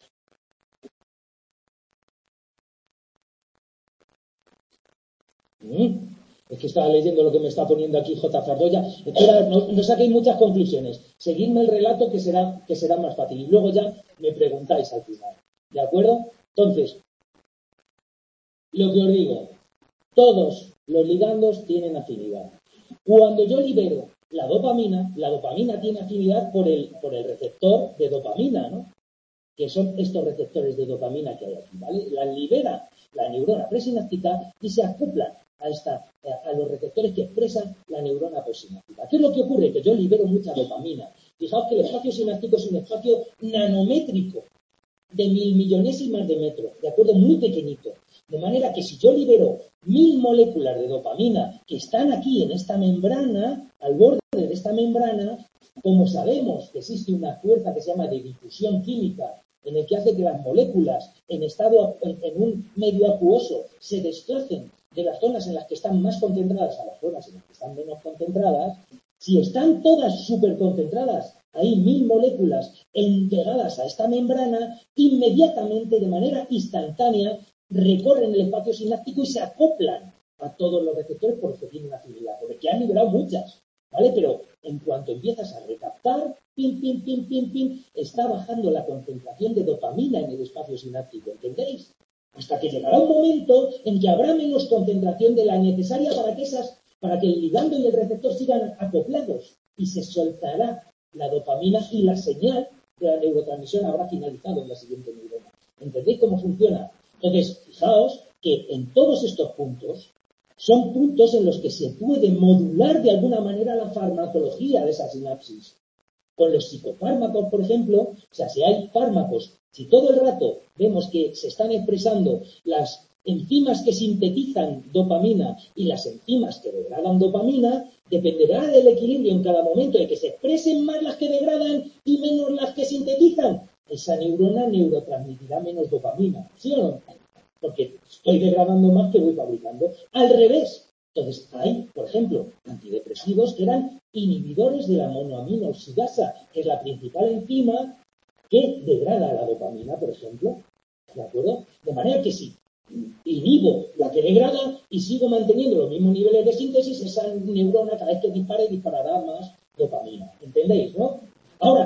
Speaker 1: Es que estaba leyendo lo que me está poniendo aquí J. Fardoya. Espera, no saquéis muchas conclusiones. Seguidme el relato que será más fácil. Y luego ya me preguntáis al final. ¿De acuerdo? Entonces, lo que os digo, todos los ligandos tienen afinidad. Cuando yo libero la dopamina tiene afinidad por el receptor de dopamina, ¿no? Que son estos receptores de dopamina que hay aquí, ¿vale? La libera la neurona presináptica y se acoplan a los receptores que expresan la neurona postsináptica. ¿Qué es lo que ocurre? Que yo libero mucha dopamina. Fijaos que el espacio sináptico es un espacio nanométrico, de 1000 millonésimas de metro, ¿de acuerdo? Muy pequeñito. De manera que si yo libero 1000 moléculas de dopamina que están aquí en esta membrana, al borde de esta membrana, como sabemos que existe una fuerza que se llama de difusión química, en el que hace que las moléculas en un medio acuoso se desplacen de las zonas en las que están más concentradas a las zonas en las que están menos concentradas, si están todas superconcentradas, hay 1000 moléculas pegadas a esta membrana, inmediatamente, de manera instantánea, recorren el espacio sináptico y se acoplan a todos los receptores porque tienen afinidad, porque han liberado muchas, ¿vale? Pero en cuanto empiezas a recaptar, está bajando la concentración de dopamina en el espacio sináptico, ¿entendéis? Hasta que llegará un momento en que habrá menos concentración de la necesaria para que el ligando y el receptor sigan acoplados y se soltará la dopamina y la señal de la neurotransmisión habrá finalizado en la siguiente neurona. ¿Entendéis cómo funciona? Entonces, fijaos que en todos estos puntos son puntos en los que se puede modular de alguna manera la farmacología de esa sinapsis. Con los psicofármacos, por ejemplo, o sea, si hay fármacos, si todo el rato vemos que se están expresando las enzimas que sintetizan dopamina y las enzimas que degradan dopamina, dependerá del equilibrio en cada momento de que se expresen más las que degradan y menos las que sintetizan. Esa neurona neurotransmitirá menos dopamina, ¿sí o no? Porque estoy degradando más que voy fabricando. Al revés. Entonces, hay, por ejemplo, antidepresivos que eran inhibidores de la monoamina oxidasa, que es la principal enzima que degrada la dopamina, por ejemplo. ¿De acuerdo? De manera que si inhibo la que degrada y sigo manteniendo los mismos niveles de síntesis, esa neurona cada vez que dispare disparará más dopamina. ¿Entendéis, no?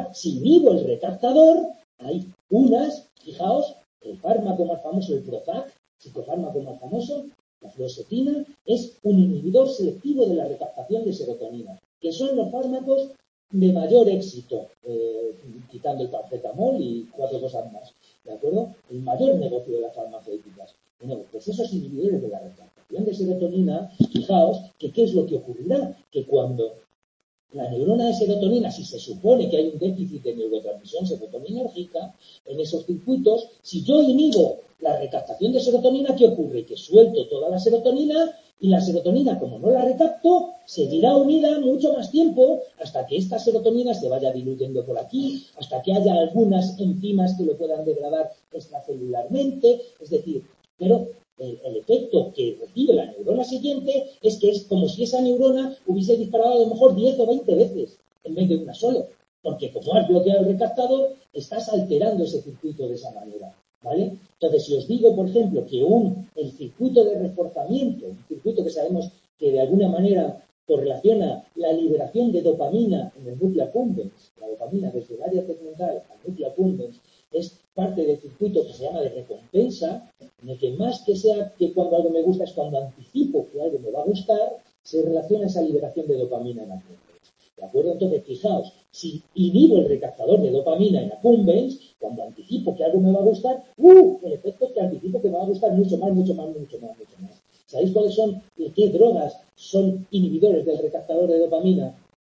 Speaker 1: Ahora, si inhibo el recaptador, hay unas, fijaos, el fármaco más famoso, el Prozac, psicofármaco más famoso, la fluoxetina, es un inhibidor selectivo de la recaptación de serotonina, que son los fármacos de mayor éxito, quitando el paracetamol y 4 cosas más, ¿de acuerdo? El mayor negocio de las farmacéuticas. Bueno, pues esos inhibidores de la recaptación de serotonina, fijaos que qué es lo que ocurrirá, que cuando la neurona de serotonina, si se supone que hay un déficit de neurotransmisión serotoninérgica en esos circuitos, si yo inhibo la recaptación de serotonina, ¿qué ocurre? Que suelto toda la serotonina y la serotonina, como no la recapto, seguirá unida mucho más tiempo hasta que esta serotonina se vaya diluyendo por aquí, hasta que haya algunas enzimas que lo puedan degradar extracelularmente, es decir, pero el efecto que recibe la neurona siguiente es que es como si esa neurona hubiese disparado a lo mejor 10 o 20 veces en vez de una sola. Porque como has bloqueado el recaptador, estás alterando ese circuito de esa manera, ¿vale? Entonces, si os digo, por ejemplo, que el circuito de reforzamiento, un circuito que sabemos que de alguna manera correlaciona la liberación de dopamina en el núcleo accumbens, la dopamina desde el área tegmental al núcleo accumbens, es parte del circuito que se llama de recompensa, en el que más que sea que cuando algo me gusta es cuando anticipo que algo me va a gustar, se relaciona esa liberación de dopamina en accumbens. ¿De acuerdo? Entonces, fijaos, si inhibo el recaptador de dopamina en accumbens, cuando anticipo que algo me va a gustar, el efecto es que anticipo que me va a gustar mucho más, mucho más, mucho más, mucho más. ¿Sabéis cuáles son y qué drogas son inhibidores del recaptador de dopamina?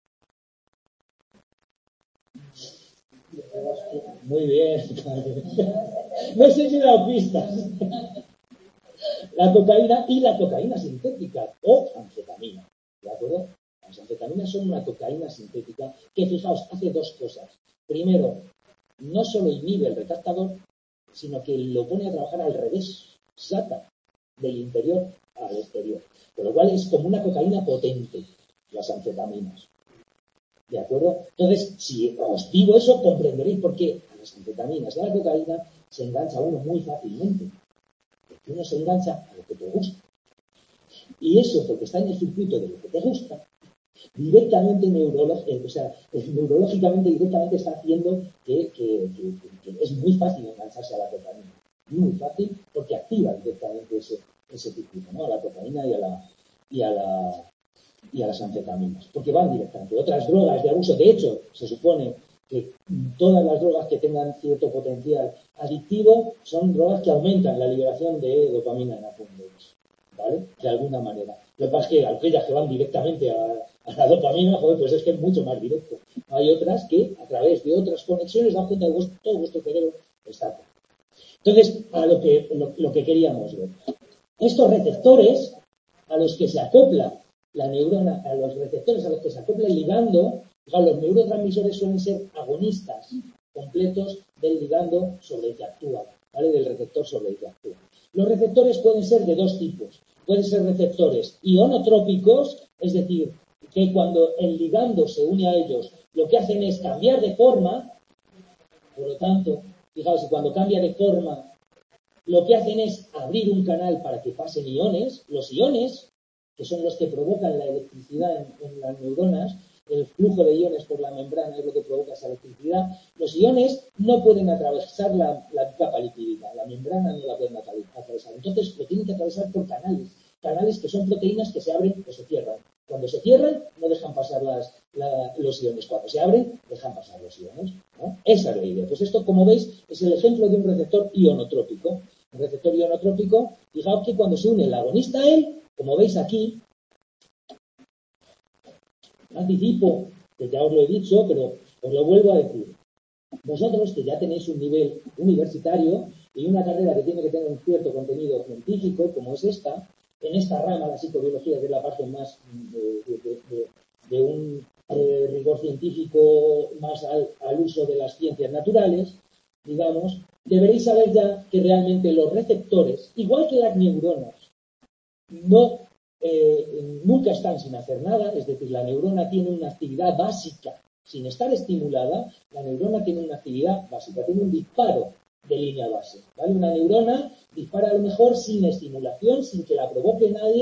Speaker 1: Muy bien. No sé si he dado pistas. La cocaína y la cocaína sintética o anfetamina. ¿De acuerdo? Las anfetaminas son una cocaína sintética que, fijaos, hace dos cosas. Primero, no solo inhibe el recaptador, sino que lo pone a trabajar al revés. Saca del interior al exterior. Con lo cual es como una cocaína potente, las anfetaminas. ¿De acuerdo? Entonces, si os digo eso, comprenderéis por qué a las anfetaminas y a la cocaína se engancha uno muy fácilmente. Porque uno se engancha a lo que te gusta. Y eso, porque está en el circuito de lo que te gusta, directamente neurológicamente directamente está haciendo que es muy fácil engancharse a la cocaína. Muy fácil, porque activa directamente ese circuito, ¿no? A la cocaína y a las anfetaminas, porque van directamente. Otras drogas de abuso, de hecho, se supone que todas las drogas que tengan cierto potencial adictivo son drogas que aumentan la liberación de dopamina en accumbens, ¿vale? De alguna manera. Lo que pasa es que aquellas que van directamente a la dopamina, joder, pues es que es mucho más directo. Hay otras que, a través de otras conexiones, dan cuenta de todo vuestro cerebro está. Entonces, a lo que queríamos ver. Estos receptores a los que se acopla la neurona, a los receptores a los que se acopla el ligando, los neurotransmisores suelen ser agonistas completos del ligando sobre el que actúa, ¿vale? Del receptor sobre el que actúa. Los receptores pueden ser de dos tipos. Pueden ser receptores ionotrópicos, es decir, que cuando el ligando se une a ellos, lo que hacen es cambiar de forma, por lo tanto, fijaos, cuando cambia de forma, lo que hacen es abrir un canal para que pasen iones. Los iones, que son los que provocan la electricidad en las neuronas, el flujo de iones por la membrana es lo que provoca esa electricidad. Los iones no pueden atravesar la capa lipídica, la membrana no la pueden atravesar. Entonces lo tienen que atravesar por canales que son proteínas que se abren o se cierran. Cuando se cierran, no dejan pasar los iones. Cuando se abren, dejan pasar los iones, ¿no? Esa es la idea. Pues esto, como veis, es el ejemplo de un receptor ionotrópico. Un receptor ionotrópico, fijaos que cuando se une el agonista a él, como veis aquí, anticipo, que ya os lo he dicho, pero os lo vuelvo a decir. Vosotros, que ya tenéis un nivel universitario y una carrera que tiene que tener un cierto contenido científico, como es esta, en esta rama, la psicobiología, que es la parte más de un rigor científico más al uso de las ciencias naturales, digamos, deberéis saber ya que realmente los receptores, igual que las neuronas, nunca están sin hacer nada, es decir, la neurona tiene una actividad básica. Sin estar estimulada, la neurona tiene una actividad básica, tiene un disparo de línea base, ¿vale? Una neurona dispara a lo mejor sin estimulación, sin que la provoque nadie,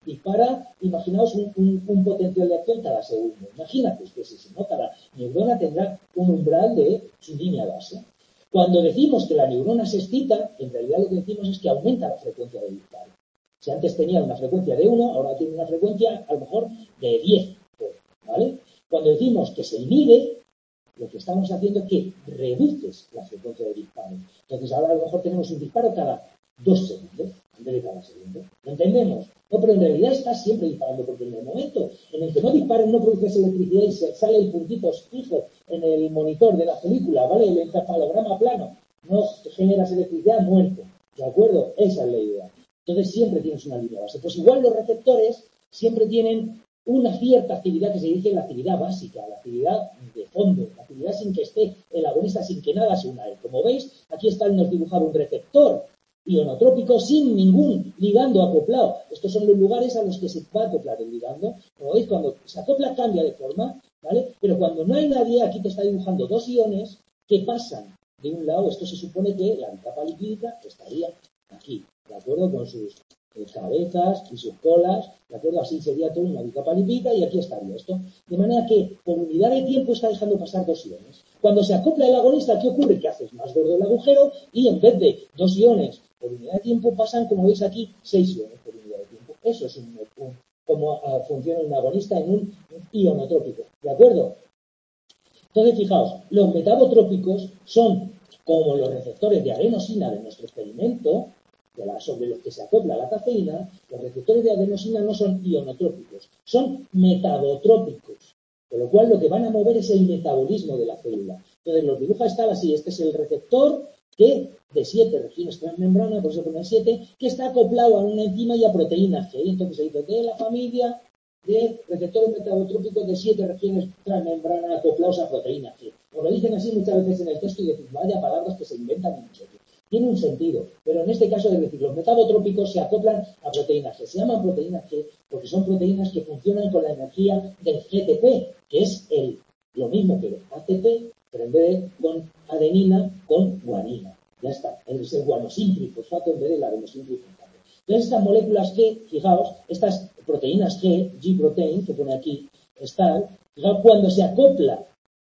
Speaker 1: dispara, imaginaos un potencial de acción cada segundo. Imagínate que es ese, ¿no? Cada neurona tendrá un umbral de su línea base. Cuando decimos que la neurona se excita, en realidad lo que decimos es que aumenta la frecuencia de disparo. Si antes tenía una frecuencia de 1, ahora tiene una frecuencia a lo mejor de 10, ¿vale? Cuando decimos que se inhibe, lo que estamos haciendo es que reduces la frecuencia de disparo. Entonces ahora a lo mejor tenemos un disparo cada 2 segundos, en vez de cada segundo. ¿Lo entendemos? No, pero en realidad estás siempre disparando, porque en el momento en el que no dispares no produces electricidad y sale el puntito fijo en el monitor de la película, ¿vale? El encefalograma plano. No generas electricidad, muerto. ¿De acuerdo? Esa es la idea. Entonces siempre tienes una línea base. Pues igual los receptores siempre tienen una cierta actividad que se dice la actividad básica, la actividad de fondo, la actividad sin que esté el agonista, sin que nada se una a él. Como veis, aquí nos dibujado un receptor ionotrópico sin ningún ligando acoplado. Estos son los lugares a los que se va a acoplar el ligando. Como veis, cuando se acopla cambia de forma, ¿vale? Pero cuando no hay nadie, aquí te está dibujando dos iones que pasan de un lado. Esto se supone que la capa lipídica estaría aquí, ¿de acuerdo? Con sus cabezas y sus colas, ¿de acuerdo? Así sería todo una bicapa lipídica y aquí estaría esto. De manera que, por unidad de tiempo, está dejando pasar dos iones. Cuando se acopla el agonista, ¿qué ocurre? Que haces más gordo el agujero y en vez de 2 iones por unidad de tiempo pasan, como veis aquí, 6 iones por unidad de tiempo. Eso es cómo funciona un agonista en un ionotrópico, ¿de acuerdo? Entonces, fijaos, los metabotrópicos son como los receptores de adenosina de nuestro experimento, sobre los que se acopla la cafeína. Los receptores de adenosina no son ionotrópicos, son metabotrópicos, con lo cual lo que van a mover es el metabolismo de la célula. Entonces los dibuja tal así, este es el receptor que de 7 regiones transmembrana, por eso pone 7, que está acoplado a una enzima y a proteína G. Y entonces se dice de la familia de receptores metabotrópicos de 7 regiones transmembrana acoplados a proteína G. Os lo dicen así muchas veces en el texto y decís, vaya palabras que se inventan mucho. Tiene un sentido, pero en este caso es decir, los metabotrópicos se acoplan a proteínas G. Se llaman proteínas G porque son proteínas que funcionan con la energía del GTP, que es lo mismo que el ATP, pero en vez de con adenina, con guanina. Ya está, es el guanosin trifosfato en vez del adenosin trifosfato. Entonces estas moléculas G, fijaos, estas proteínas G, G-protein, que pone aquí, están, fijaos, cuando se acopla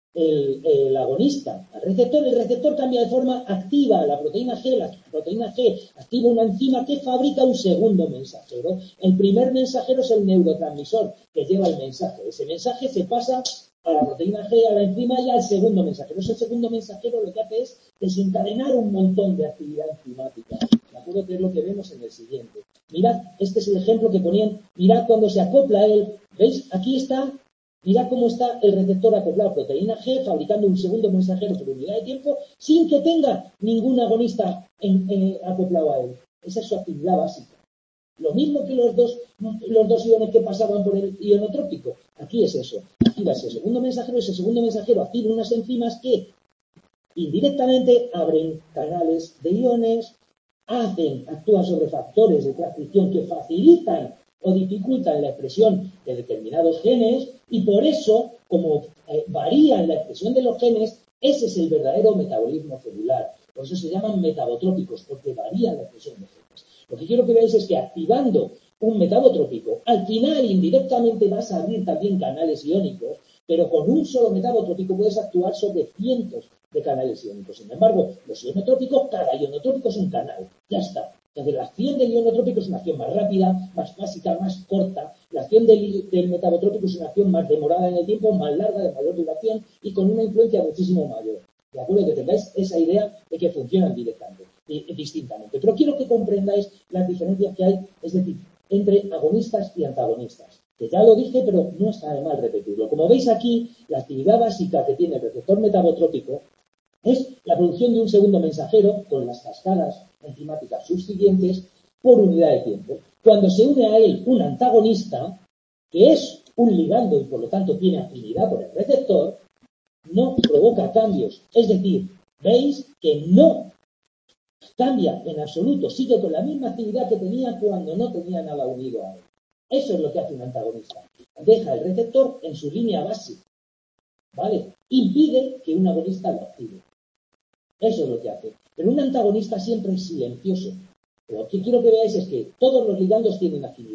Speaker 1: el agonista al receptor, el receptor cambia de forma, activa la proteína G activa una enzima que fabrica un segundo mensajero. El primer mensajero es el neurotransmisor que lleva el mensaje. Ese mensaje se pasa a la proteína G, a la enzima y al segundo mensajero. Ese segundo mensajero lo que hace es desencadenar un montón de actividad enzimática. ¿De acuerdo? Que es lo que vemos en el siguiente. Mirad, este es el ejemplo que ponían. Mirad cuando se acopla ¿veis? Aquí está. Mirad cómo está el receptor acoplado a proteína G, fabricando un segundo mensajero por unidad de tiempo, sin que tenga ningún agonista acoplado a él. Esa es su actividad básica. Lo mismo que los dos iones que pasaban por el ionotrópico. Aquí es eso. Activa ese segundo mensajero activa unas enzimas que indirectamente abren canales de iones, actúan sobre factores de transcripción que facilitan o dificultan la expresión de determinados genes y por eso, como varían la expresión de los genes, ese es el verdadero metabolismo celular. Por eso se llaman metabotrópicos, porque varían la expresión de genes. Lo que quiero que veáis es que activando un metabotrópico, al final indirectamente vas a abrir también canales iónicos, pero con un solo metabotrópico puedes actuar sobre cientos de canales iónicos. Sin embargo, los ionotrópicos, cada ionotrópico es un canal. Ya está. Entonces, la acción del ionotrópico es una acción más rápida, más básica, más corta. La acción del metabotrópico es una acción más demorada en el tiempo, más larga, de mayor duración y con una influencia muchísimo mayor. De acuerdo, que tengáis esa idea de que funcionan directamente, distintamente. Pero quiero que comprendáis las diferencias que hay, es decir, entre agonistas y antagonistas. Que ya lo dije, pero no está de mal repetirlo. Como veis aquí, la actividad básica que tiene el receptor metabotrópico es la producción de un segundo mensajero con las cascadas enzimáticas subsiguientes por unidad de tiempo. Cuando se une a él un antagonista, que es un ligando y por lo tanto tiene afinidad por el receptor, no provoca cambios. Es decir, veis que no cambia en absoluto, sigue con la misma actividad que tenía cuando no tenía nada unido a él. Eso es lo que hace un antagonista. Deja el receptor en su línea básica, ¿vale? Impide que un agonista lo active. Eso es lo que hace. Pero un antagonista siempre es silencioso. Lo que quiero que veáis es que todos los ligandos tienen afinidad.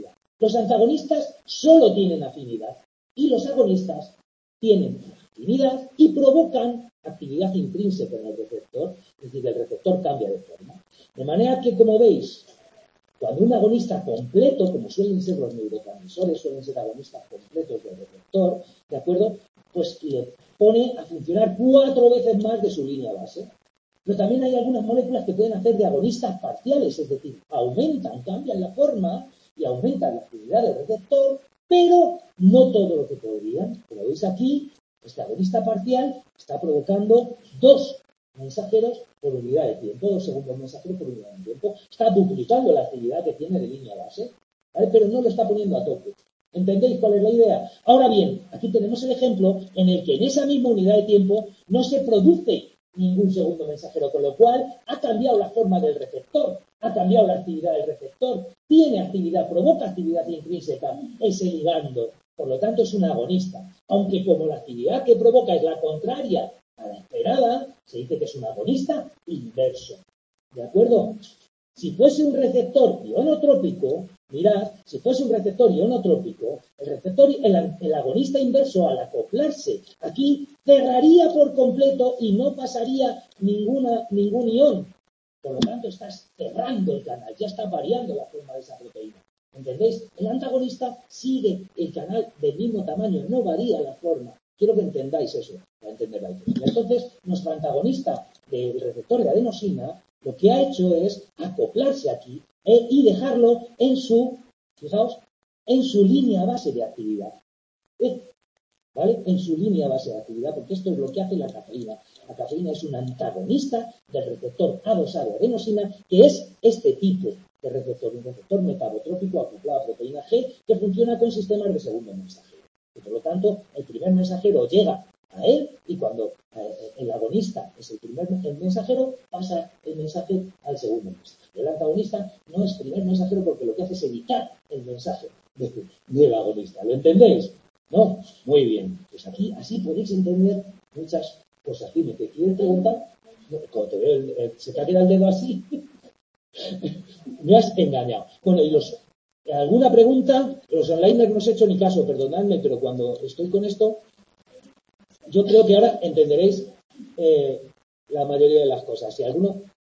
Speaker 1: Los antagonistas solo tienen afinidad y los agonistas tienen afinidad y provocan actividad intrínseca en el receptor, es decir, el receptor cambia de forma. De manera que, como veis, cuando un agonista completo, como suelen ser los neurotransmisores, suelen ser agonistas completos del receptor, ¿de acuerdo? Pues le pone a funcionar 4 veces más de su línea base. Pero también hay algunas moléculas que pueden hacer de agonistas parciales, es decir, aumentan, cambian la forma y aumentan la actividad del receptor, pero no todo lo que podrían. Como veis aquí, este agonista parcial está provocando 2 mensajeros por unidad de tiempo, 2 segundos mensajeros por unidad de tiempo. Está duplicando la actividad que tiene de línea base, ¿vale? Pero no lo está poniendo a tope. ¿Entendéis cuál es la idea? Ahora bien, aquí tenemos el ejemplo en el que en esa misma unidad de tiempo no se produce ningún segundo mensajero, con lo cual ha cambiado la forma del receptor, ha cambiado la actividad del receptor, tiene actividad, provoca actividad intrínseca ese ligando, por lo tanto es un agonista, aunque como la actividad que provoca es la contraria a la esperada, se dice que es un agonista inverso, ¿de acuerdo? Si fuese un receptor ionotrópico, mirad, si fuese un receptor ionotrópico, el agonista inverso al acoplarse aquí cerraría por completo y no pasaría ningún ion. Por lo tanto, estás cerrando el canal, ya está variando la forma de esa proteína. ¿Entendéis? El antagonista sigue el canal del mismo tamaño, no varía la forma. Quiero que entendáis eso, para entenderlo. Entonces, nuestro antagonista del receptor de adenosina lo que ha hecho es acoplarse aquí y dejarlo en su, fijaos, en su línea base de actividad. ¿Vale? En su línea base de actividad, porque esto es lo que hace la cafeína. La cafeína es un antagonista del receptor A2A de adenosina, que es este tipo de receptor, un receptor metabotrópico acoplado a proteína G, que funciona con sistemas de segundo mensajero. Y por lo tanto, el primer mensajero llega a él y cuando el agonista es el primer mensajero, pasa el mensaje al segundo mensajero. El antagonista no es primer mensajero porque lo que hace es evitar el mensaje del agonista. ¿Lo entendéis? ¿No? Muy bien. Pues aquí así podéis entender muchas cosas. Dime, ¿te quieres preguntar? Cuando te veo se te ha quedado el dedo así. Me has engañado. Bueno, y ¿alguna pregunta? Los onliners no os he hecho ni caso, perdonadme, pero cuando estoy con esto, yo creo que ahora entenderéis la mayoría de las cosas. Si alguno...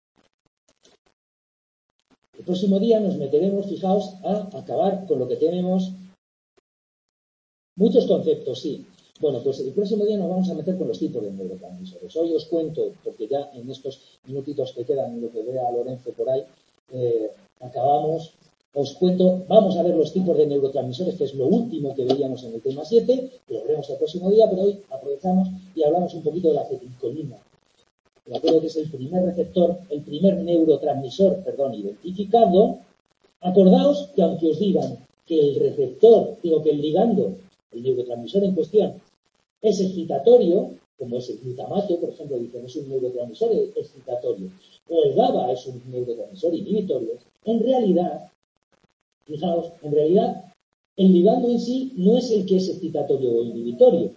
Speaker 1: El próximo día nos meteremos, fijaos, a acabar con lo que tenemos. Muchos conceptos, sí. Bueno, pues el próximo día nos vamos a meter con los tipos de neurotransmisores. Hoy os cuento, porque ya en estos minutitos que quedan, en lo que vea Lorenzo por ahí, acabamos. Os cuento, vamos a ver los tipos de neurotransmisores, que es lo último que veíamos en el tema 7, lo veremos el próximo día, pero hoy aprovechamos y hablamos un poquito de la acetilcolina. De acuerdo que es el primer receptor, el primer neurotransmisor, identificado. Acordaos que aunque os digan que el receptor, que el ligando, el neurotransmisor en cuestión, es excitatorio, como es el glutamato, por ejemplo, dicen es un neurotransmisor excitatorio, o el GABA es un neurotransmisor inhibitorio, en realidad, fijaos, el ligando en sí no es el que es excitatorio o inhibitorio.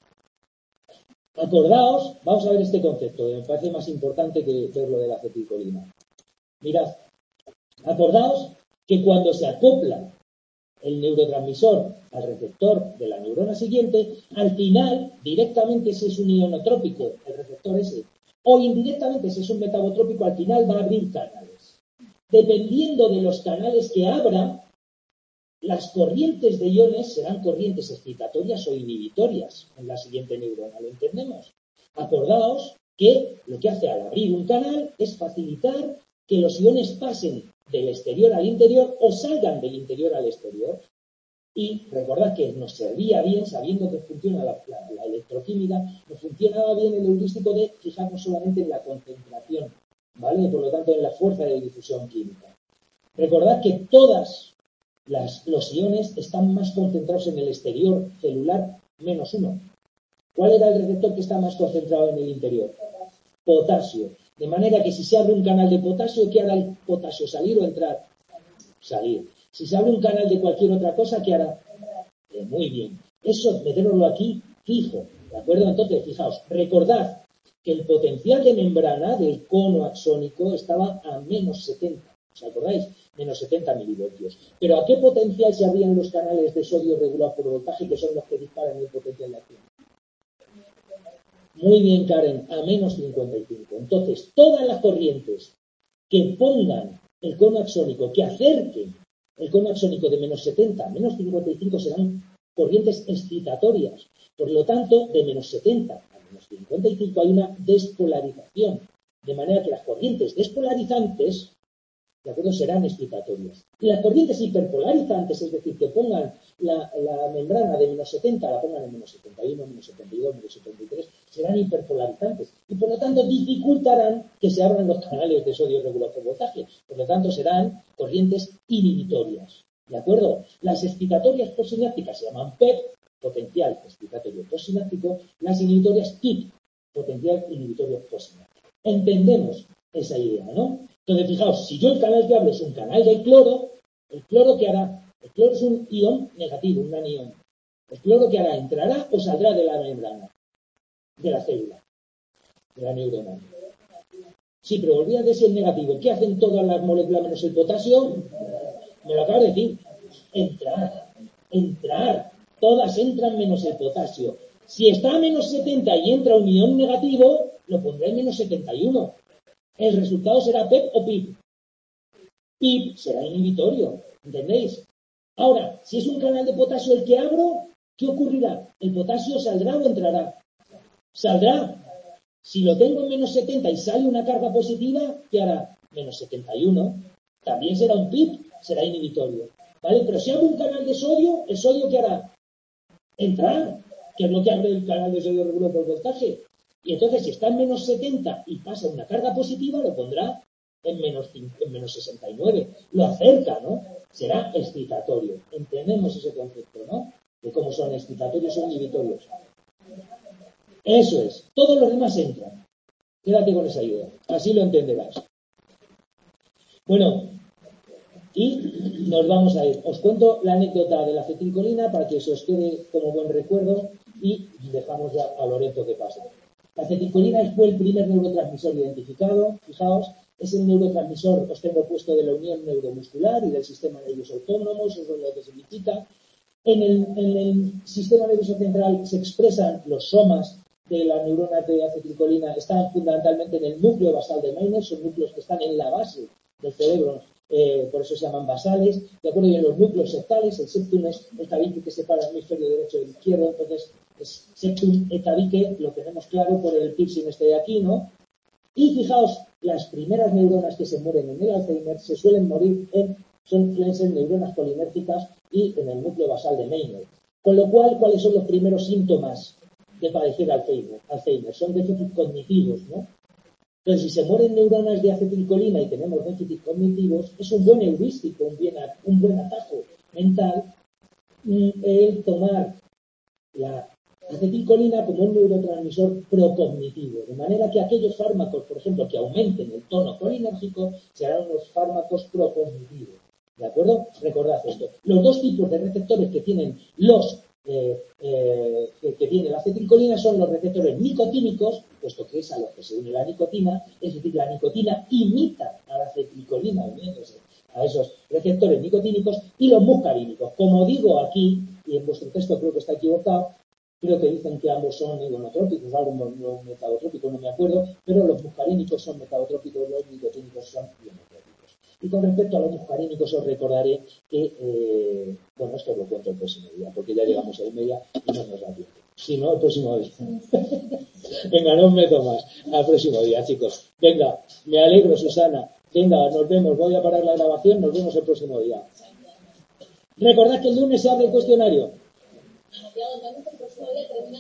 Speaker 1: Acordaos, vamos a ver este concepto, que me parece más importante que ver lo de la acetilcolina. Mirad, acordaos que cuando se acopla el neurotransmisor al receptor de la neurona siguiente, al final, directamente si es un ionotrópico, el receptor ese, o indirectamente si es un metabotrópico, al final va a abrir canales. Dependiendo de los canales que abra, las corrientes de iones serán corrientes excitatorias o inhibitorias en la siguiente neurona. ¿Lo entendemos? Acordaos que lo que hace al abrir un canal es facilitar que los iones pasen del exterior al interior o salgan del interior al exterior. Y recordad que nos servía bien, sabiendo que funciona la electroquímica, nos funcionaba bien el heurístico de fijarnos solamente en la concentración, ¿vale? Por lo tanto, en la fuerza de difusión química. Recordad que todos los iones están más concentrados en el exterior celular -1. ¿Cuál era el receptor que está más concentrado en el interior? Potasio. De manera que si se abre un canal de potasio, ¿qué hará el potasio? ¿Salir o entrar? Salir. Si se abre un canal de cualquier otra cosa, ¿qué hará? Muy bien. Eso, meteroslo aquí fijo. ¿De acuerdo? Entonces, fijaos, recordad que el potencial de membrana del cono axónico estaba a -70. ¿Os acordáis? Menos 70 milivoltios. ¿Pero a qué potencial se abrían los canales de sodio regulados por voltaje, que son los que disparan el potencial de acción? Muy bien, Karen, a menos 55. Entonces, todas las corrientes que pongan el cono axónico, que acerquen el cono axónico de menos 70 a menos 55 serán corrientes excitatorias. Por lo tanto, de menos 70 a menos 55 hay una despolarización. De manera que las corrientes despolarizantes, ¿de acuerdo?, serán excitatorias. Y las corrientes hiperpolarizantes, es decir, que pongan la membrana de menos 70, la pongan en menos 71, menos 72, menos 73, serán hiperpolarizantes. Y por lo tanto dificultarán que se abran los canales de sodio regulados por voltaje. Por lo tanto serán corrientes inhibitorias. ¿De acuerdo? Las excitatorias postsinápticas se llaman PEP, potencial excitatorio postsináptico. Las inhibitorias PIP, potencial inhibitorio postsináptico. Entendemos esa idea, ¿no? Entonces, fijaos, si yo el canal que hablo es un canal del cloro, ¿el cloro qué hará? El cloro es un ion negativo, un anión. ¿El cloro qué hará? ¿Entrará o saldrá de la membrana? De la célula, de la neurona. Sí, pero olvídate si es negativo. ¿Qué hacen todas las moléculas menos el potasio? Me lo acabo de decir. Entrar. Todas entran menos el potasio. Si está a menos 70 y entra un ion negativo, lo pondré en menos 71. El resultado será PEP o PIP. PIP será inhibitorio, ¿entendéis? Ahora, si es un canal de potasio el que abro, ¿qué ocurrirá? ¿El potasio saldrá o entrará? Saldrá. Si lo tengo en menos 70 y sale una carga positiva, ¿qué hará? Menos 71. También será un PIP, será inhibitorio. ¿Vale? Pero si abro un canal de sodio, ¿el sodio qué hará? Entrar, que es lo que abre el canal de sodio regulado por voltaje. Y entonces, si está en menos 70 y pasa una carga positiva, lo pondrá en menos 69. Lo acerca, ¿no? Será excitatorio. Entendemos ese concepto, ¿no? De cómo son excitatorios o inhibitorios. Eso es. Todos los demás entran. Quédate con esa idea. Así lo entenderás. Bueno, y nos vamos a ir. Os cuento la anécdota de la acetilcolina para que se os quede como buen recuerdo y dejamos ya a Lorenzo que pase. La acetilcolina fue el primer neurotransmisor identificado. Fijaos, es el neurotransmisor, os tengo puesto, de la unión neuromuscular y del sistema nervioso autónomo, eso es lo que significa. En el sistema nervioso central se expresan los somas de las neuronas de acetilcolina, están fundamentalmente en el núcleo basal de Meynert, son núcleos que están en la base del cerebro, por eso se llaman basales, de acuerdo, y en los núcleos septales, el septum es el tabique que separa el hemisferio derecho del izquierdo, entonces es septum et tabique, lo tenemos claro por el piercing este de aquí, ¿no? Y fijaos, las primeras neuronas que se mueren en el Alzheimer se suelen morir suelen ser neuronas colinérgicas y en el núcleo basal de Meynert. Con lo cual, ¿cuáles son los primeros síntomas de padecer Alzheimer? Son déficits cognitivos, ¿no? Entonces, si se mueren neuronas de acetilcolina y tenemos déficits cognitivos, es un buen heurístico, un buen atajo mental el tomar la acetilcolina como un neurotransmisor procognitivo, de manera que aquellos fármacos, por ejemplo, que aumenten el tono colinérgico, serán unos fármacos procognitivos. ¿De acuerdo? Recordad esto. Los dos tipos de receptores que tienen que tiene la acetilcolina son los receptores nicotínicos, puesto que es a los que se une la nicotina, es decir, la nicotina imita a la acetilcolina uniéndose a esos receptores nicotínicos, y los muscarínicos. Como digo aquí, y en vuestro texto creo que está equivocado, creo que dicen que ambos son igonotrópicos, algo no metadotrópicos, no me acuerdo, pero los muscarínicos son metadotrópicos, los nicotínicos son igonotrópicos. Y con respecto a los muscarínicos os recordaré que, esto os lo cuento el próximo día, porque ya llegamos a 1:30 y no nos da tiempo. Si no, el próximo día. Venga, no os meto más. Al próximo día, chicos. Venga, me alegro, Susana. Venga, nos vemos. Voy a parar la grabación, nos vemos el próximo día. Recordad que el lunes se abre el cuestionario.